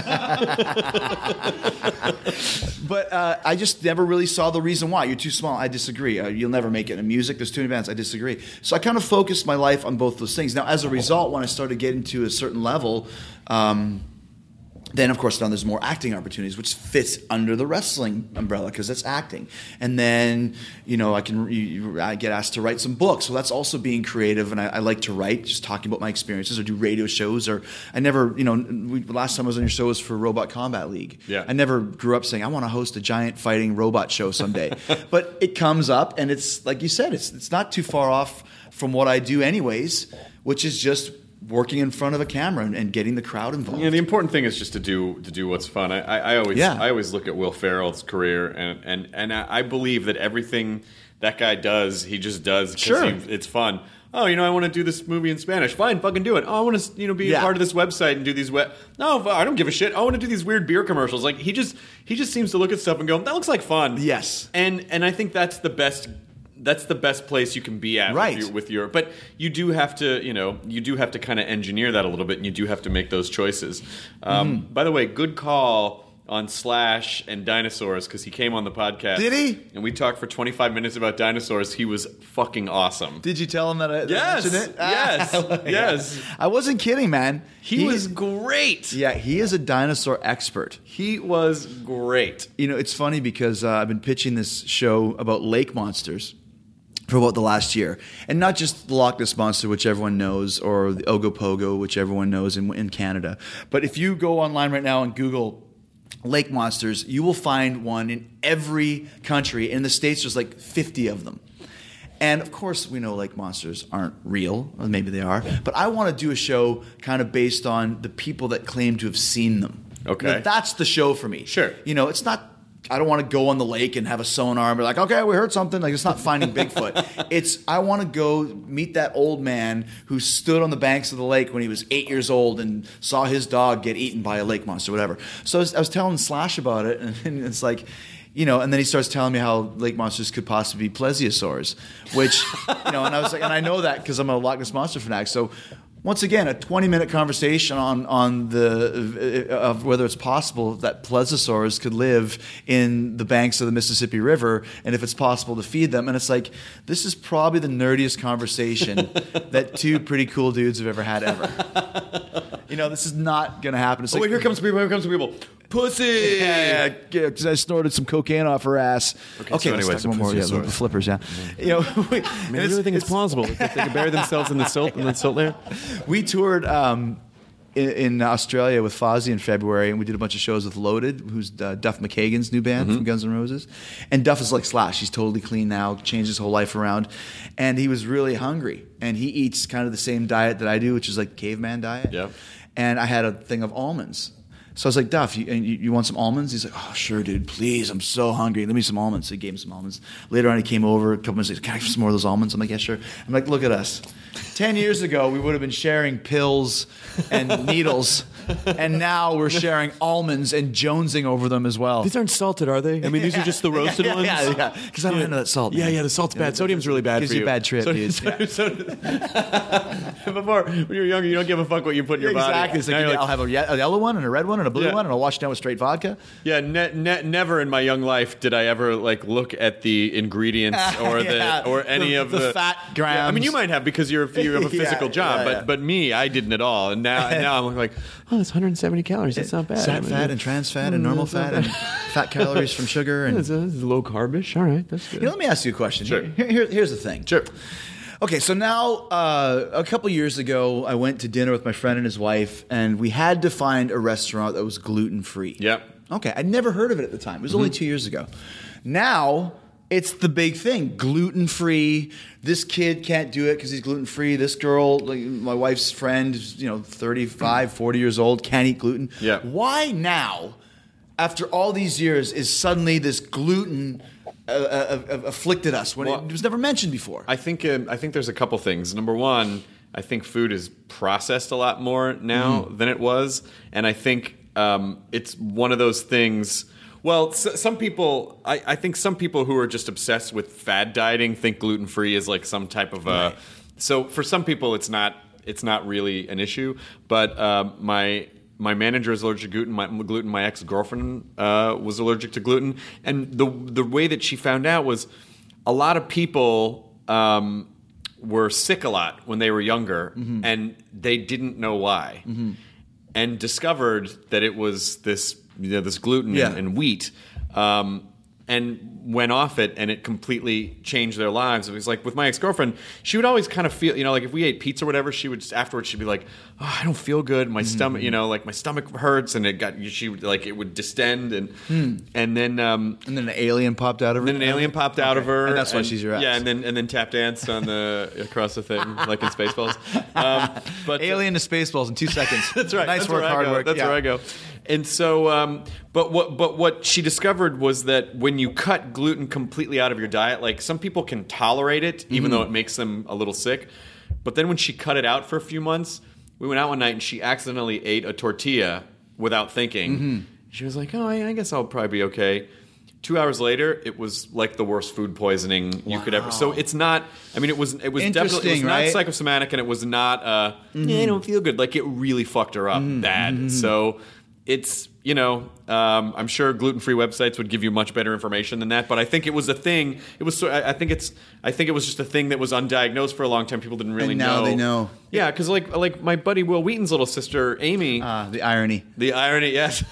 But uh, I just never really saw the reason why. You're too small. I disagree. Uh, you'll never make it in music. There's too many bands. I disagree. So I kind of focused my life on both those things. Now, as a result, when I started getting to a certain level, um, then, of course, now there's more acting opportunities, which fits under the wrestling umbrella because that's acting. And then, you know, I can you, I get asked to write some books. So that's also being creative, and I, I like to write, just talking about my experiences, or do radio shows. Or I never, you know, we, last time I was on your show was for Robot Combat League. Yeah. I never grew up saying I want to host a giant fighting robot show someday. But it comes up, and it's like you said, it's it's not too far off from what I do, anyways, which is just working in front of a camera and, and getting the crowd involved. Yeah, the important thing is just to do to do what's fun. I, I, I always yeah. I always look at Will Ferrell's career, and and, and I believe that everything that guy does, he just does because sure. it's fun. Oh, you know, I want to do this movie in Spanish. Fine, fucking do it. Oh, I want to, you know, be yeah. a part of this website and do these web. No, I don't give a shit. I want to do these weird beer commercials. Like he just he just seems to look at stuff and go, that looks like fun. Yes, and and I think that's the best. That's the best place you can be at right. with, your, with your. But you do have to, you know, you do have to kind of engineer that a little bit, and you do have to make those choices. Um, mm-hmm. By the way, good call on Slash and dinosaurs, because he came on the podcast. Did he? And we talked for twenty-five minutes about dinosaurs. He was fucking awesome. Did you tell him that I yes. mentioned it? Yes. Ah, yes. I wasn't kidding, man. He, he was great. Yeah, he is a dinosaur expert. He was great. You know, it's funny because uh, I've been pitching this show about lake monsters for about the last year. And not just the Loch Ness Monster, which everyone knows, or the Ogopogo, which everyone knows in, in Canada. But if you go online right now and Google lake monsters, you will find one in every country. In the States, there's like fifty of them. And of course, we know lake monsters aren't real, or maybe they are, but I want to do a show kind of based on the people that claim to have seen them. Okay. You know, that's the show for me. Sure. You know, it's not, I don't want to go on the lake and have a sonar and be like, okay, we heard something. Like, it's not Finding Bigfoot. It's, I want to go meet that old man who stood on the banks of the lake when he was eight years old and saw his dog get eaten by a lake monster, whatever. So I was, I was telling Slash about it, and, and it's like, you know, and then he starts telling me how lake monsters could possibly be plesiosaurs, which, you know, and I was like, and I know that because I'm a Loch Ness Monster fanatic. So once again, a twenty-minute conversation on on the uh, of whether it's possible that plesiosaurs could live in the banks of the Mississippi River, and if it's possible to feed them. And it's like, this is probably the nerdiest conversation that two pretty cool dudes have ever had ever. You know, this is not going to happen. It's Oh, like, wait, here comes people. Here comes people. Pussy. Yeah, because I snorted some cocaine off her ass. Okay, Okay, so let's anyway, talk so one more. Yeah, the, plesiosaurs. the flippers. Yeah, Mm-hmm. you know, we, Man, I really think it's, plausible. If they could bury themselves in the silt in the silt layer. we toured um, in, in Australia with Fozzy in February, and we did a bunch of shows with Loaded, who's uh, Duff McKagan's new band Mm-hmm. from Guns N' Roses. And Duff is like Slash. He's totally clean now, changed his whole life around. And he was really hungry. And he eats kind of the same diet that I do, which is like caveman diet. Yeah. And I had a thing of almonds. So I was like, Duff, you, you, you want some almonds? He's like, oh, sure, dude, please. I'm so hungry. Let me some almonds. So he gave him some almonds. Later on, he came over a couple minutes later. Can I have some more of those almonds? I'm like, yeah, sure. I'm like, look at us. Ten years ago, we would have been sharing pills and needles. And now we're sharing almonds and jonesing over them as well. These aren't salted, are they? I mean, these are just the roasted yeah, ones. Yeah, yeah. Because I don't know that salt. Yeah, man. yeah, the salt's bad. Sodium's really bad Gives for you you. a bad trip, so, dude. So, Yeah. so, before, when you're younger, you don't give a fuck what you put in your body. Exactly. It's like, Now you're I'll have a, ye- a yellow one and a red one and a blue Yeah. one, and I'll wash it down with straight vodka. Yeah, ne- ne- never in my young life did I ever like look at the ingredients or Yeah. the or any The- of the the, fat Yeah, I mean, you grams. might have because you're you have a Yeah, physical job, yeah, but yeah. but me, I didn't at all. And now and now I'm like, oh, that's one hundred seventy calories. That's not bad. Sat I mean, fat and trans fat and normal fat and fat calories from sugar. And It's, it's low carbish. All right, that's good. you know, let me ask you a question. Sure. Here, here- here's the thing. Sure. Okay, so now uh, a couple years ago, I went to dinner with my friend and his wife, and we had to find a restaurant that was gluten free. Yep. Okay, I'd never heard of it at the time. It was only two years ago. Now it's the big thing: gluten free. This kid can't do it because he's gluten free. This girl, like my wife's friend, is, you know, thirty-five, forty years old, can't eat gluten. Yeah. Why now, after all these years, is suddenly this gluten uh, uh, uh, afflicted us when Well, it was never mentioned before? I think um, I think there's a couple things. Number one, I think food is processed a lot more now Mm-hmm. than it was, and I think um, it's one of those things. Well, s- some people, I, I think some people who are just obsessed with fad dieting think gluten free is like some type of a. Right. So for some people, it's not it's not really an issue. But um, my my manager is allergic to gluten. My gluten. My ex girlfriend uh, was allergic to gluten, and the the way that she found out was a lot of people. Um, were sick a lot when they were younger, Mm-hmm. and they didn't know why, and discovered that it was this you know, this gluten Yeah. and, and wheat, um, and went off it, and it completely changed their lives. It was like with my ex-girlfriend, she would always kind of feel, you know, like if we ate pizza or whatever, she would just, afterwards she'd be like, oh, I don't feel good. My stomach, you know, like my stomach hurts, and it got she would, like it would distend, and and then. Um, And then an alien popped out of her. and then an alien popped out of her, And that's why she's your ex. Yeah, and then and then tap danced on the across the thing like in Spaceballs. Um, but Alien to Spaceballs in two seconds. that's right. Nice that's work, where I hard go. work. That's Yeah. where I go. And so, um, but what but what she discovered was that when you cut gluten completely out of your diet, like some people can tolerate it, even Mm-hmm. though it makes them a little sick. But then when she cut it out for a few months, we went out one night and she accidentally ate a tortilla without thinking. Mm-hmm. She was like, "Oh, I, I guess I'll probably be okay." Two hours later, it was like the worst food poisoning you could ever. So it's not. I mean, it was. It was definitely. It was Interesting, not right? psychosomatic, and it was not. Uh, yeah, I don't feel good. Like it really fucked her up bad. So it's you know. Um, I'm sure gluten-free websites would give you much better information than that. But I think it was a thing. It was. So, I, I think it's. I think it was just a thing that was undiagnosed for a long time. People didn't really And now know. they know. Yeah, because like like my buddy Will Wheaton's little sister Amy. Ah, the irony. The irony, yes.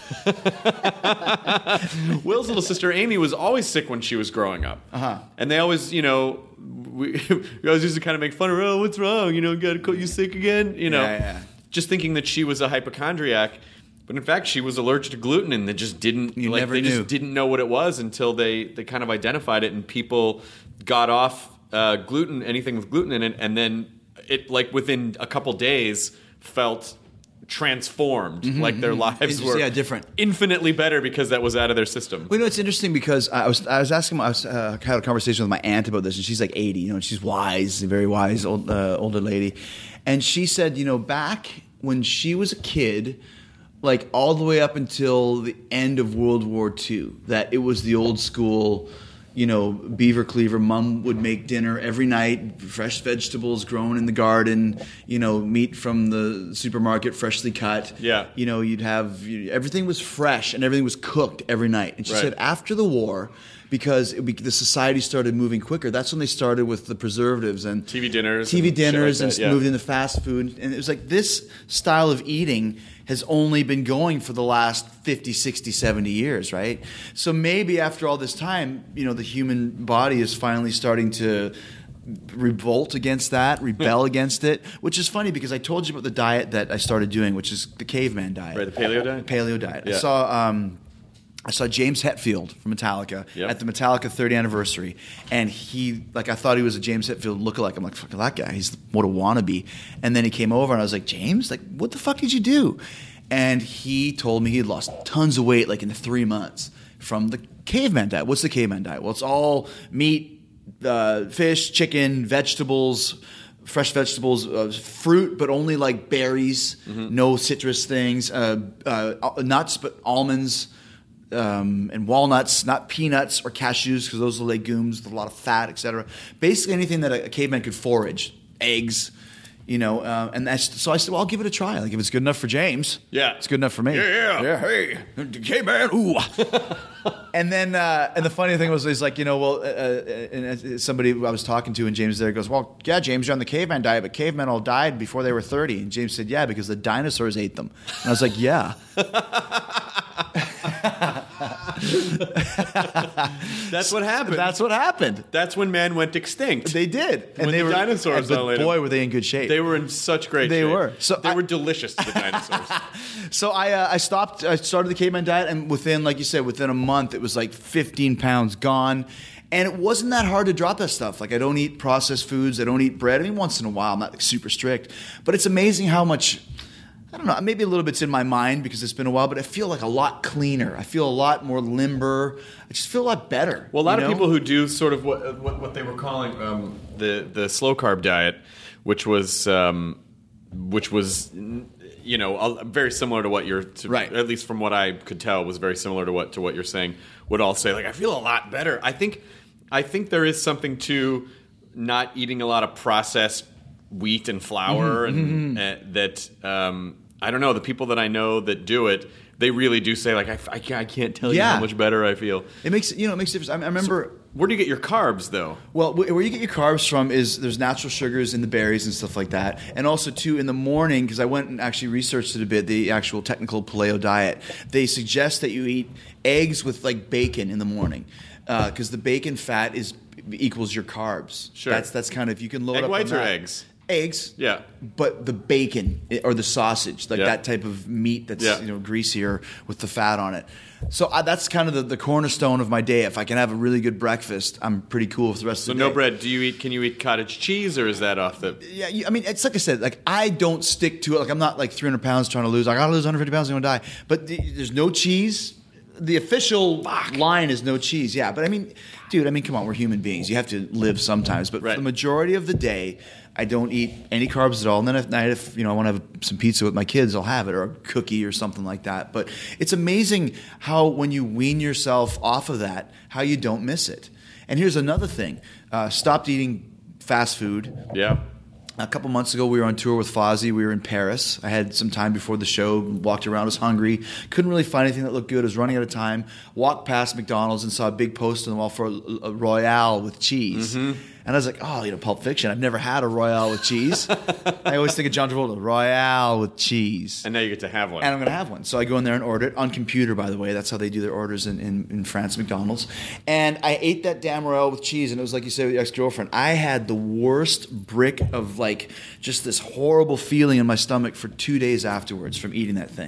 Will's little sister Amy was always sick when she was growing up, Uh-huh. and they always, you know, we, we always used to kind of make fun of her. Oh, what's wrong? You know, got you sick again? You know, Yeah, yeah. just thinking that she was a hypochondriac. But in fact, she was allergic to gluten, and they just didn't. You like, never they knew. just didn't know what it was until they, they kind of identified it, and people got off uh, gluten, anything with gluten in it, and then it like within a couple days felt transformed, Mm-hmm, like their lives It's- were yeah, different. infinitely better because that was out of their system. Well, you know, it's interesting because I was I was asking I was uh, had a conversation with my aunt about this, and she's like eighty, you know, and she's wise, a very wise old uh, older lady, and she said, you know, back when she was a kid, like all the way up until the end of World War Two, that it was the old school. You know, beaver cleaver. Mom would make dinner every night, fresh vegetables grown in the garden, you know, meat from the supermarket, freshly cut. Yeah. You know, you'd have, you, everything was fresh and everything was cooked every night. And she Right. said after the war, because it, the society started moving quicker, that's when they started with the preservatives and T V dinners T V and shit like dinners that, and yeah. moved into fast food. And it was like this style of eating has only been going for the last fifty, sixty, seventy years, right? So maybe after all this time, you know, the human body is finally starting to revolt against that, rebel against it, which is funny because I told you about the diet that I started doing, which is the caveman diet. Right, the paleo diet? Paleo diet. Yeah. I saw um, I saw James Hetfield from Metallica Yep. at the Metallica thirtieth anniversary, and he, like, I thought he was a James Hetfield lookalike. I'm like, fuck that guy. He's what a wannabe. And then he came over, and I was like, James, like, what the fuck did you do? And he told me he had lost tons of weight, like in three months from the caveman diet. What's the caveman diet? Well, it's all meat, uh, fish, chicken, vegetables, fresh vegetables, uh, fruit, but only like berries, Mm-hmm. no citrus things, uh, uh, nuts, but almonds. Um, and walnuts, not peanuts or cashews, because those are legumes with a lot of fat, et cetera. Basically, anything that a, a caveman could forage, eggs, you know. Uh, and that's, so I said, well, I'll give it a try. Like if it's good enough for James, Yeah. it's good enough for me. Yeah. yeah. Hey, caveman, ooh. And then, uh, and the funny thing was, he's like, you know, well, uh, uh, and uh, somebody I was talking to, and James there goes, well, yeah, James, you're on the caveman diet, but cavemen all died before they were thirty. And James said, yeah, because the dinosaurs ate them. And I was like, yeah. That's what happened. That's what happened. That's when man went extinct. They did, and When they the were dinosaurs and all ate But boy, them. were they in good shape. They were in such great They shape. were. So they I- were delicious, the dinosaurs. So I uh, I stopped. I started the caveman diet, and within, like you said, within a month, it was like fifteen pounds gone. And it wasn't that hard to drop that stuff. Like I don't eat processed foods. I don't eat bread. I mean, once in a while, I'm not like super strict. But it's amazing how much. I don't know. Maybe a little bit's in my mind because it's been a while, but I feel like a lot cleaner. I feel a lot more limber. I just feel a lot better. Well, a lot you of know? people who do sort of what what, what they were calling um, the the slow carb diet, which was um, which was you know a- very similar to what you're to, Right. at least from what I could tell was very similar to what to what you're saying. Would all say like I feel a lot better. I think I think there is something to not eating a lot of processed wheat and flour and uh, that um, I don't know the people that I know that do it. They really do say like I, I, can't, I can't tell you Yeah. how much better I feel. It makes you know it makes a difference. I, I remember. Where do you get your carbs though? Well, wh- where you get your carbs from is there's natural sugars in the berries and stuff like that. And also, too, in the morning, because I went and actually researched it a bit, the actual technical paleo diet, they suggest that you eat eggs with like bacon in the morning because the bacon fat is equals your carbs. Sure. That's that's kind of, you can load Egg up whites on or that. eggs? Eggs. Yeah. But the bacon i- or the sausage, like Yeah. that type of meat that's Yeah. you know greasier with the fat on it. So I, that's kind of the, the cornerstone of my day. If I can have a really good breakfast, I'm pretty cool with the rest So of the day. no bread. Do you eat? Can you eat cottage cheese, or is that off the? Yeah, you- I mean, it's like I said, like I don't stick to it. Like I'm not like three hundred pounds trying to lose. I gotta lose one hundred fifty pounds, I'm gonna die. But the, there's no cheese. The official line is no cheese. Yeah, but I mean, dude, I mean, come on, we're human beings. You have to live sometimes. But Right. for the majority of the day, I don't eat any carbs at all. And then at night, if you know I want to have some pizza with my kids, I'll have it, or a cookie or something like that. But it's amazing how when you wean yourself off of that, how you don't miss it. And here's another thing: uh, stopped eating fast food. Yeah. A couple months ago, we were on tour with Fozzy. We were in Paris. I had some time before the show. Walked around, was hungry. Couldn't really find anything that looked good. I was running out of time. Walked past McDonald's and saw a big poster on the wall for a, a Royale with cheese. And I was like, oh, you know, Pulp Fiction. I've never had a Royale with cheese. I always think of John Travolta. Royale with cheese. And now you get to have one. And I'm going to have one. So I go in there and order it on computer, by the way. That's how they do their orders in, in, in France, McDonald's. And I ate that damn Royale with cheese, and it was like you said with your ex-girlfriend. I had the worst brick of like just this horrible feeling in my stomach for two days afterwards from eating that thing.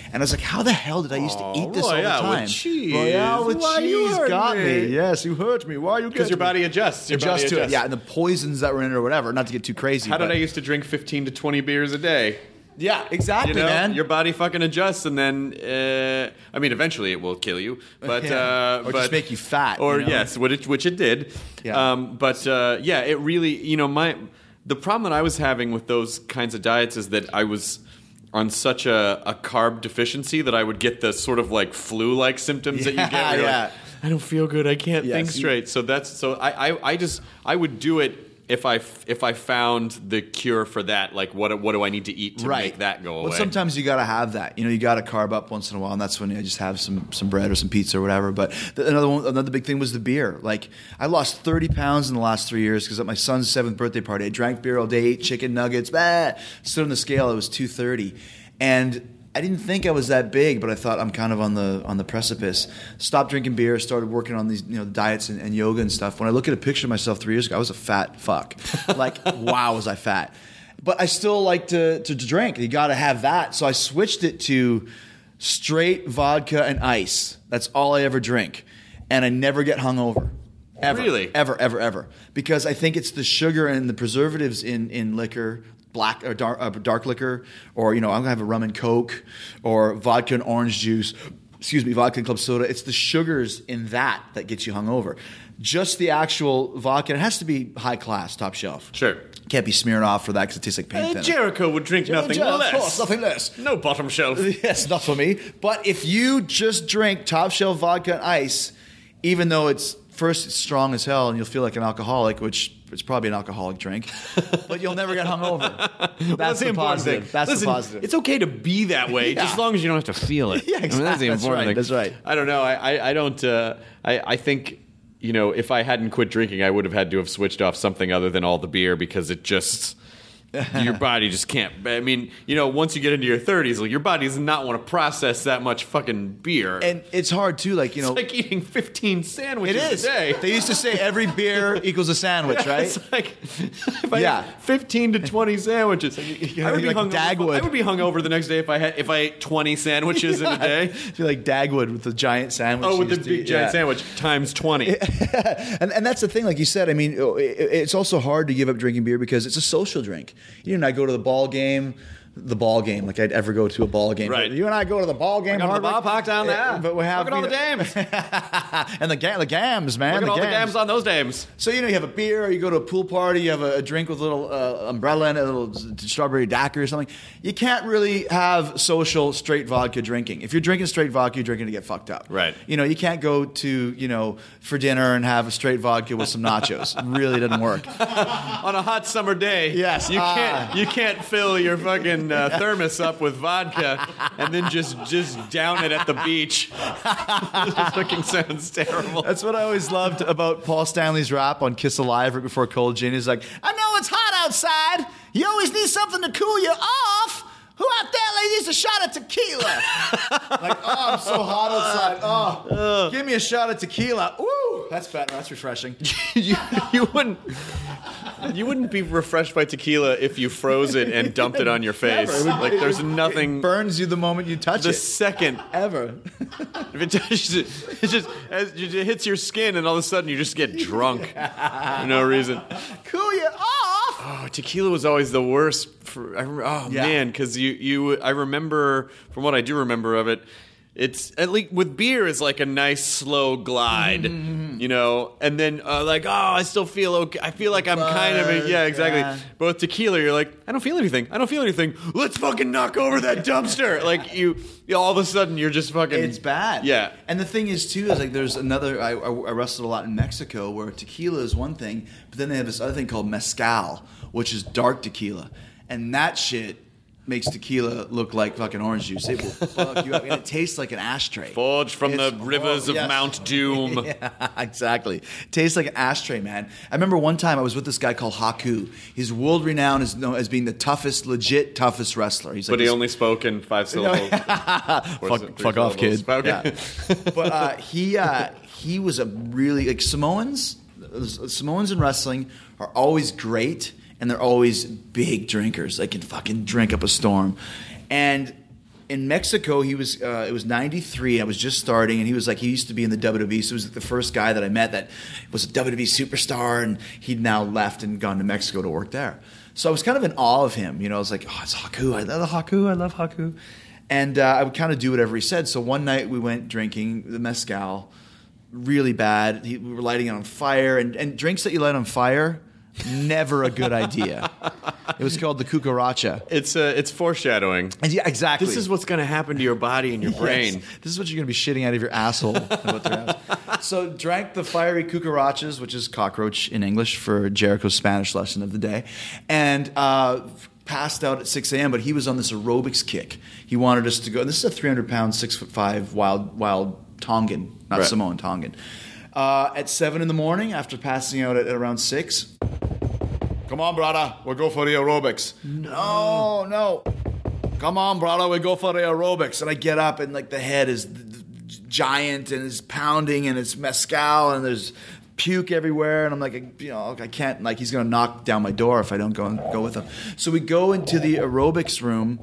And I was like, how the hell did I used to eat this all the Royale time? with cheese. Royale with Why you cheese hurt got me. me? Yes, you hurt me. Why you Because your me? body adjusts. Your Adjust body to it. adjusts. Yeah, and the poisons that were in it or whatever. Not to get too crazy. How did but- I used to drink fifteen to twenty beers a day? Yeah, exactly, You know, man. your body fucking adjusts, and then uh, I mean, eventually it will kill you, but Yeah. uh, Or but, just make you fat, or you know? yes, which it, which it did. Yeah. Um, but uh, yeah, it really, you know, my the problem that I was having with those kinds of diets is that I was on such a, a carb deficiency that I would get the sort of like flu-like symptoms that you get. Yeah, Where you're yeah. like, I don't feel good. I can't Yes. think straight. So that's so I, I I just I would do it. If I if I found the cure for that, like what what do I need to eat to make that go away? Well, sometimes you got to have that. You know, you got to carb up once in a while, and that's when I just have some some bread or some pizza or whatever. But the, another one, another big thing was the beer. Like I lost thirty pounds in the last three years because at my son's seventh birthday party, I drank beer all day, ate chicken nuggets. Bah, stood on the scale, it was two thirty, and I didn't think I was that big, but I thought I'm kind of on the on the precipice. Stopped drinking beer, started working on these you know diets and, and yoga and stuff. When I look at a picture of myself three years ago, I was a fat fuck. Like, wow, was I fat? But I still like to to, to drink. You got to have that. So I switched it to straight vodka and ice. That's all I ever drink, and I never get hungover. Ever, Really? ever, ever, ever. Because I think it's the sugar and the preservatives in in liquor. Black or dark, uh, dark liquor, or you know, I'm gonna have a rum and coke, or vodka and orange juice. Excuse me, vodka and club soda. It's the sugars in that that gets you hungover. Just the actual vodka. It has to be high class, top shelf. Sure. Can't be smeared off for that because it tastes like paint Uh, thinner. Jericho would drink nothing Yeah, less. Of course, nothing less. No bottom shelf. Yes, not for me. But if you just drink top shelf vodka and ice, even though it's first it's strong as hell and you'll feel like an alcoholic, which it's probably an alcoholic drink, but you'll never get hungover. That's, That's the important positive. thing. That's Listen, the positive. It's okay to be that way, Yeah. just as long as you don't have to feel it. Yeah, I mean, that's the exactly. That's important right. thing. That's right. I don't know. I, I, I don't. Uh, I, I think you know, if I hadn't quit drinking, I would have had to have switched off something other than all the beer because it just. Your body just can't. I mean, you know, once you get into your thirties, like your body does not want to process that much fucking beer. And it's hard too, like you know, it's like eating fifteen it sandwiches is. a day. They used to say every beer equals a sandwich, right? It's like if I Yeah. had fifteen to twenty sandwiches. you I would be like hungover. Dagwood. I would be hungover the next day if I had if I ate twenty sandwiches in a day. I feel like Dagwood with the giant sandwich. Oh, you with the used to big eat. giant Yeah. sandwich times twenty. and and that's the thing, like you said. I mean, it- it's also hard to give up drinking beer because it's a social drink. You and I go to the ball game, the ball game, like I'd ever go to a ball game. Right. You and I go to the ball game. Go to the Hardwick. ballpark down there. Yeah, but we have Look at all the you know- dames. Look and the ga- the gams, man. at all the gams. games on those dames. So you know, you have a beer, you go to a pool party, you have a, a drink with a little uh, umbrella and a little strawberry daiquiri or something. You can't really have social straight vodka drinking. If you're drinking straight vodka, you're drinking to get fucked up. Right. You know, you can't go to you know for dinner and have a straight vodka with some nachos. It really doesn't work. On a hot summer day, Yes. you Ah. can't you can't fill your fucking uh, thermos up with vodka and then just just down it at the beach. This fucking sounds terrible. That's what I always loved about Paul Stanley's rap on Kiss Alive right before Cold Gin. He's like, I know it's hot outside. You always need something to cool you off. Who out there needs a shot of tequila? Like, oh, I'm so hot outside. Oh, give me a shot of tequila. Ooh, that's fat. That's refreshing. you, you wouldn't you wouldn't be refreshed by tequila if you froze it and dumped it on your face. Never. It would- Like there's it- nothing. It burns you the moment you touch the it. second Ever. if it touches it, it just as it hits your skin, and all of a sudden you just get drunk for no reason. Cool you off. Oh, tequila was always the worst. For, I, oh Yeah. man, because you you I remember from what I do remember of it. It's at least with beer is like a nice slow glide, you know, and then uh, like oh I still feel okay. I feel like I'm kind of a, yeah exactly. Yeah. But with tequila, you're like I don't feel anything. I don't feel anything. Let's fucking knock over that dumpster. Like you, you all of a sudden you're just fucking. It's bad. Yeah. And the thing is, too, is like there's another. I, I I wrestled a lot in Mexico where tequila is one thing, but then they have this other thing called mezcal, which is dark tequila. And that shit makes tequila look like fucking orange juice. It will fuck you up. And it tastes like an ashtray. Forged from It's the rivers of horrible. Yes. Mount Doom. Yeah, exactly. Tastes like an ashtray, man. I remember one time I was with this guy called Haku. He's world renowned as, known as being the toughest, legit toughest wrestler. He's like But he this- only spoke in five syllables. Or is it fuck, three fuck off, syllables? kid. Okay. Yeah. But uh, he uh, he was a really like Samoans. Samoans in wrestling are always great, and they're always big drinkers. They can fucking drink up a storm. And in Mexico, he was uh, it was ninety-three. I was just starting, and he was like he used to be in the W W E. So he was like the first guy that I met that was a W W E superstar, and he'd now left and gone to Mexico to work there. So I was kind of in awe of him. You know, I was like, oh, it's Haku. I love Haku. I love Haku. And uh, I would kind of do whatever he said. So one night we went drinking the mezcal, really bad. He, we were lighting it on fire, and, and drinks that you light on fire. Never a good idea. It was called the cucaracha. It's uh, it's foreshadowing. And yeah, exactly. This is what's going to happen to your body and your brain. Yes. This is what you're going to be shitting out of your asshole. So drank the fiery cucarachas, which is cockroach in English for Jericho's Spanish lesson of the day, and uh, passed out at six a.m. But he was on this aerobics kick. He wanted us to go. And this is a three hundred pound, six foot five wild wild Tongan, not right. Samoan Tongan. Uh, at seven in the morning, after passing out at, at around six. Come on, brother, we'll go for the aerobics. No, no. Come on, brother, we'll go for the aerobics. And I get up, and like the head is giant, and it's pounding, and it's mezcal, and there's puke everywhere. And I'm like, you know, I can't, like, he's going to knock down my door if I don't go and go with him. So we go into the aerobics room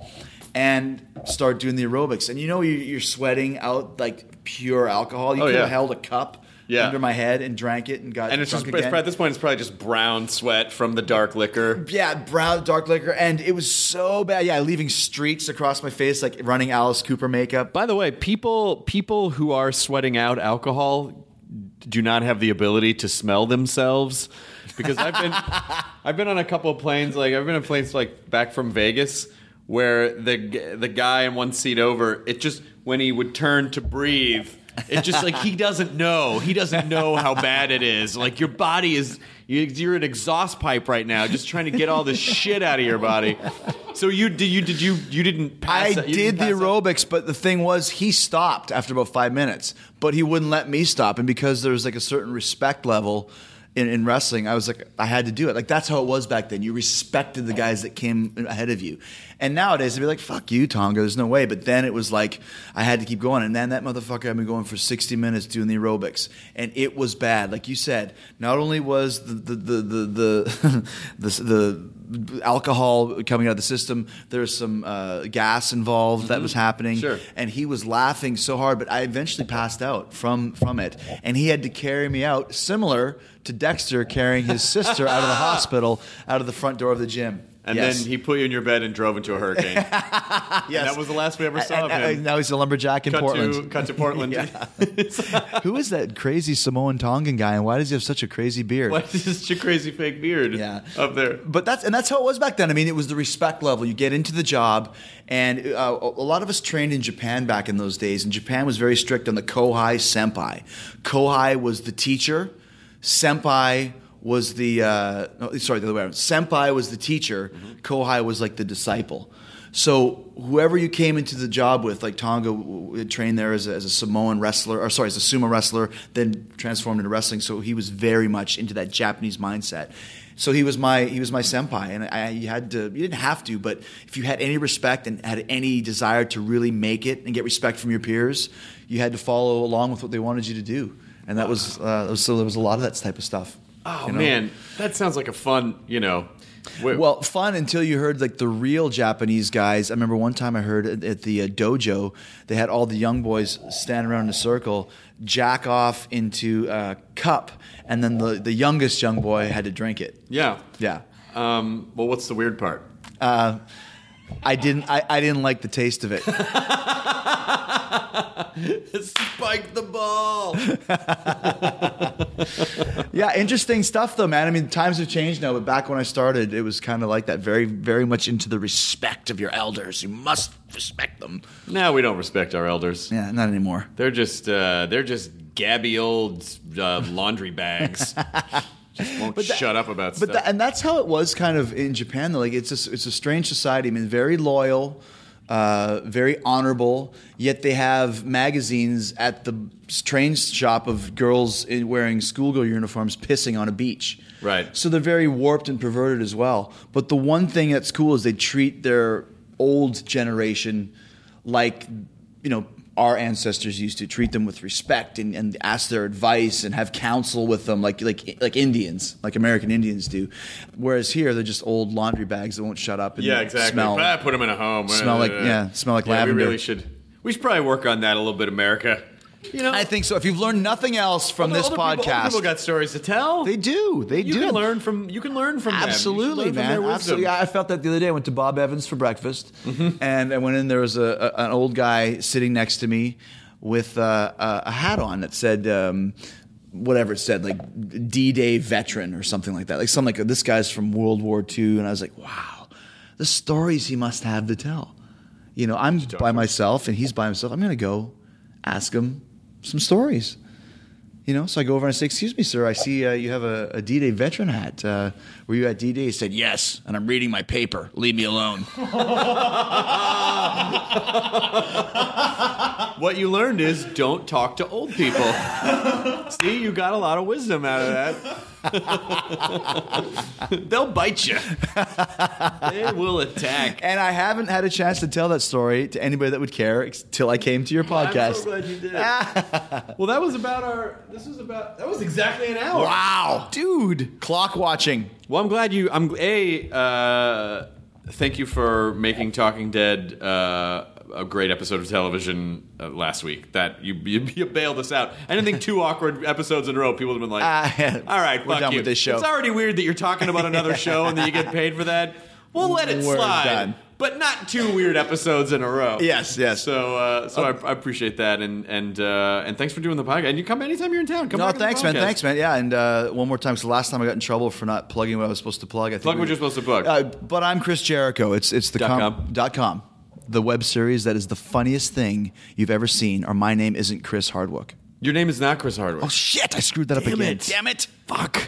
and start doing the aerobics. And you know, you're sweating out like pure alcohol. You oh, could yeah. have held a cup. Yeah. Under my head and drank it and got and it's drunk just again. It's, at this point it's probably just brown sweat from the dark liquor. Yeah, brown dark liquor, and it was so bad. Yeah, leaving streaks across my face like running Alice Cooper makeup. By the way, people people who are sweating out alcohol do not have the ability to smell themselves, because I've been I've been on a couple of planes, like I've been on planes like back from Vegas, where the the guy in one seat over, it just when he would turn to breathe, it's just like he doesn't know. He doesn't know how bad it is. Like your body is, you're an exhaust pipe right now, just trying to get all this shit out of your body. So you did you did you you didn't pass? I you did the pass aerobics, but the thing was, he stopped after about five minutes, but he wouldn't let me stop, and because there was like a certain respect level in, in wrestling, I was like, I had to do it. Like that's how it was back then. You respected the guys that came ahead of you. And nowadays, they'd be like, fuck you, Tonga, there's no way. But then it was like, I had to keep going. And then that motherfucker had me going for sixty minutes doing the aerobics. And it was bad. Like you said, not only was the the the the, the, the, the alcohol coming out of the system, there was some uh, gas involved mm-hmm. that was happening. Sure. And he was laughing so hard, but I eventually passed out from, from it. And he had to carry me out, similar to Dexter carrying his sister out of the hospital, out of the front door of the gym. And yes. then he put you in your bed and drove into a hurricane. Yes. And that was the last we ever saw and, of him. And now he's a lumberjack in cut Portland. To, cut to Portland. Who is that crazy Samoan Tongan guy, and why does he have such a crazy beard? Why is he such a crazy fake beard yeah. up there? But that's and that's how it was back then. I mean, it was the respect level. You get into the job, and uh, a lot of us trained in Japan back in those days, and Japan was very strict on the kohai senpai. Kohai was the teacher. Senpai was the uh, no, sorry the other way around. Senpai was the teacher. Mm-hmm. Kohai was like the disciple. So whoever you came into the job with, like Tonga w- trained there as a, as a Samoan wrestler, or sorry, as a sumo wrestler, then transformed into wrestling. So he was very much into that Japanese mindset. So he was my he was my senpai, and I you had to you didn't have to, but if you had any respect and had any desire to really make it and get respect from your peers, you had to follow along with what they wanted you to do, and that was, uh, was so there was a lot of that type of stuff. Oh, you know? man, that sounds like a fun, you know. Wait. Well, fun until you heard like the real Japanese guys. I remember one time I heard at, at the uh, dojo, they had all the young boys stand around in a circle, jack off into a cup, and then the, the youngest young boy had to drink it. Yeah. Yeah. Um, well, what's the weird part? Uh, I didn't. I, I didn't like the taste of it. Spike the ball. Yeah, interesting stuff though, man. I mean, times have changed now, but back when I started, it was kind of like that. Very, very much into the respect of your elders. You must respect them. No, we don't respect our elders. Yeah, not anymore. They're just uh, they're just gabby old uh, laundry bags. Just won't But that- shut up about But stuff. that, and that's how it was kind of in Japan though. Like it's a, it's a strange society. I mean, very loyal, uh, very honorable. Yet they have magazines at the train shop of girls in, wearing schoolgirl uniforms pissing on a beach. Right. So they're very warped and perverted as well. But the one thing that's cool is they treat their old generation like, you know, our ancestors used to treat them with respect and, and ask their advice and have counsel with them, like like like Indians, like American Indians do. Whereas here, they're just old laundry bags that won't shut up. And Yeah, exactly. Smell, But I put them in a home. smell like yeah, smell like yeah, lavender. We really should. We should probably work on that a little bit, America. You know, I think so. If you've learned nothing else from older- this older people- podcast, older people got stories to tell. they do. They you do. can learn from. You can learn from them. You should Absolutely, learn from man. their wisdom. Absolutely. I felt that the other day. I went to Bob Evans for breakfast, Mm-hmm. and I went in. There was a, a an old guy sitting next to me with uh, a, a hat on that said um, whatever it said, like D-Day veteran or something like that. Like something like this guy's from World War Two, and I was like, wow, the stories he must have to tell. You know, I'm by myself and he's by himself. I'm going to go ask him some stories. You know, so I go over and I say, excuse me, sir, I see uh, you have a, a D-Day veteran hat. Uh, were you at D-Day? He said, yes, and I'm reading my paper. Leave me alone. What you learned is don't talk to old people. See, you got a lot of wisdom out of that. They'll bite you. They will attack. And I haven't had a chance to tell that story to anybody that would care until I came to your podcast. I'm so glad you did. Well, that was about our. This was about. That was exactly an hour. Wow. Dude. Clock watching. Well, I'm glad you. I'm a. Uh, thank you for making Talking Dead uh, a great episode of television uh, last week. That you, you you bailed us out. I didn't think two awkward episodes in a row. People have been like, Uh, "All right, we're fuck done you." with this show. It's already weird that you're talking about another show and that you get paid for that. We'll let it We're slide, done. but not two weird episodes in a row. Yes, yes. So, uh, so I, I appreciate that, and and uh, and thanks for doing the podcast. And you come anytime you're in town. Come No, back on the thanks, man. podcast. Thanks, man. Yeah, and uh, one more time, because the last time I got in trouble for not plugging what I was supposed to plug. I think Plug we- what you're supposed to plug. Uh, but I'm Chris Jericho. It's it's the Dot com, com. dot com, the web series that is the funniest thing you've ever seen. Or my name isn't Chris Hardwick. Your name is not Chris Hardwick. Oh shit! I screwed that up Damn again. it. Damn it! Fuck.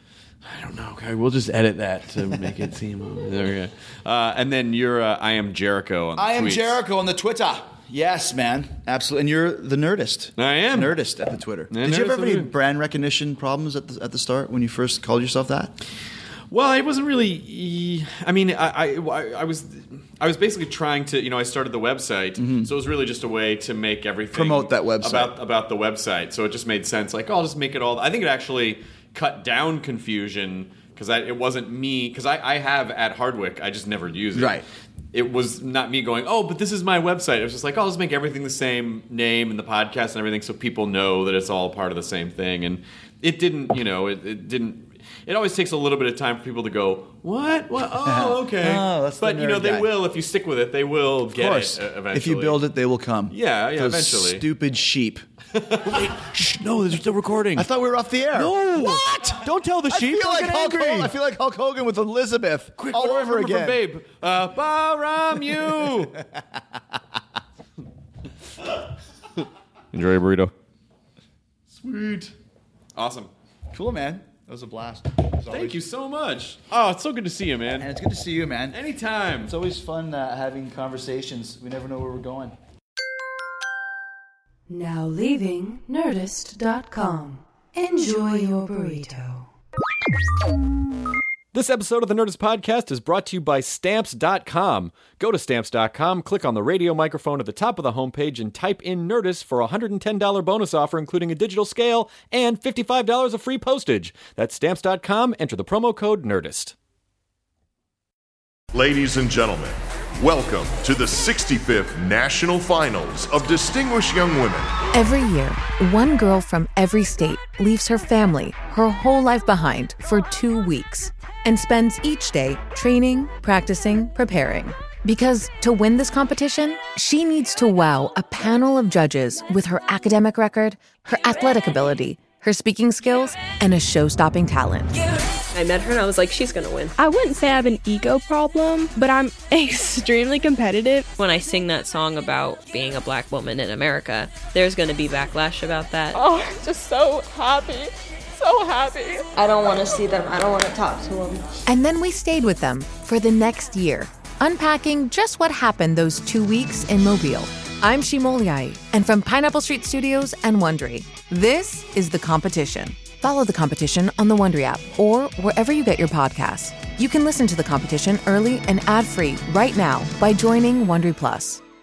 I don't know. Okay, we'll just edit that to make it seem. There we go. Uh, and then you're uh, I am Jericho on the I am tweets. Jericho on the Twitter. Yes, man, absolutely. And you're the Nerdist. I am. Nerdist at the Twitter. Yeah, Did you Nerdist ever have at any the- brand recognition problems at the at the start when you first called yourself that? Well, I wasn't really. I mean, I, I, I was, I was basically trying to. You know, I started the website, so it was really just a way to make everything Mm-hmm. Promote that website. about about the website. So it just made sense. Like, oh, I'll just make it all. I think it actually cut down confusion because it wasn't me. Because I, I have at Hardwick, I just never use it. Right. It was not me going, oh, but this is my website. It was just like, oh, I'll just make everything the same name and the podcast and everything, so people know that it's all part of the same thing. And it didn't, you know, it, it didn't. It always takes a little bit of time for people to go, what? What? Oh, okay. Oh, that's the but you know, nerd they guy. will if you stick with it. They will Of get course. it uh, eventually. If you build it, they will come. Yeah, yeah, Those eventually. Stupid sheep. Wait, shh, no, they're still recording. I thought we were off the air. No. What? Don't tell the I sheep. feel They'll like get Hulk angry. Hogan. I feel like Hulk Hogan with Elizabeth Quick, all what over remember again. from Babe. Uh, Baramu. Enjoy your burrito. Sweet. Awesome. Cool, man. That was a blast. Thank you so much. Oh, it's so good to see you, man. And it's good to see you, man. Anytime. It's always fun uh, having conversations. We never know where we're going. Now leaving Nerdist dot com. Enjoy your burrito. This episode of the Nerdist Podcast is brought to you by Stamps dot com. Go to Stamps dot com, click on the radio microphone at the top of the homepage, and type in Nerdist for a one hundred ten dollars bonus offer, including a digital scale and fifty-five dollars of free postage. That's Stamps dot com. Enter the promo code NERDIST. Ladies and gentlemen, welcome to the sixty-fifth National Finals of Distinguished Young Women. Every year, one girl from every state leaves her family, her whole life behind for two weeks and spends each day training, practicing, preparing. Because to win this competition, she needs to wow a panel of judges with her academic record, her athletic ability, her speaking skills, and a show-stopping talent. I met her and I was like, she's gonna win. I wouldn't say I have an ego problem, but I'm extremely competitive. When I sing that song about being a black woman in America, there's gonna be backlash about that. Oh, I'm just so happy. So happy. I don't want to see them. I don't want to talk to them. And then we stayed with them for the next year, unpacking just what happened those two weeks in Mobile. I'm Shimoliai, and from Pineapple Street Studios and Wondery, this is The Competition. Follow The Competition on the Wondery app or wherever you get your podcasts. You can listen to The Competition early and ad-free right now by joining Wondery Plus.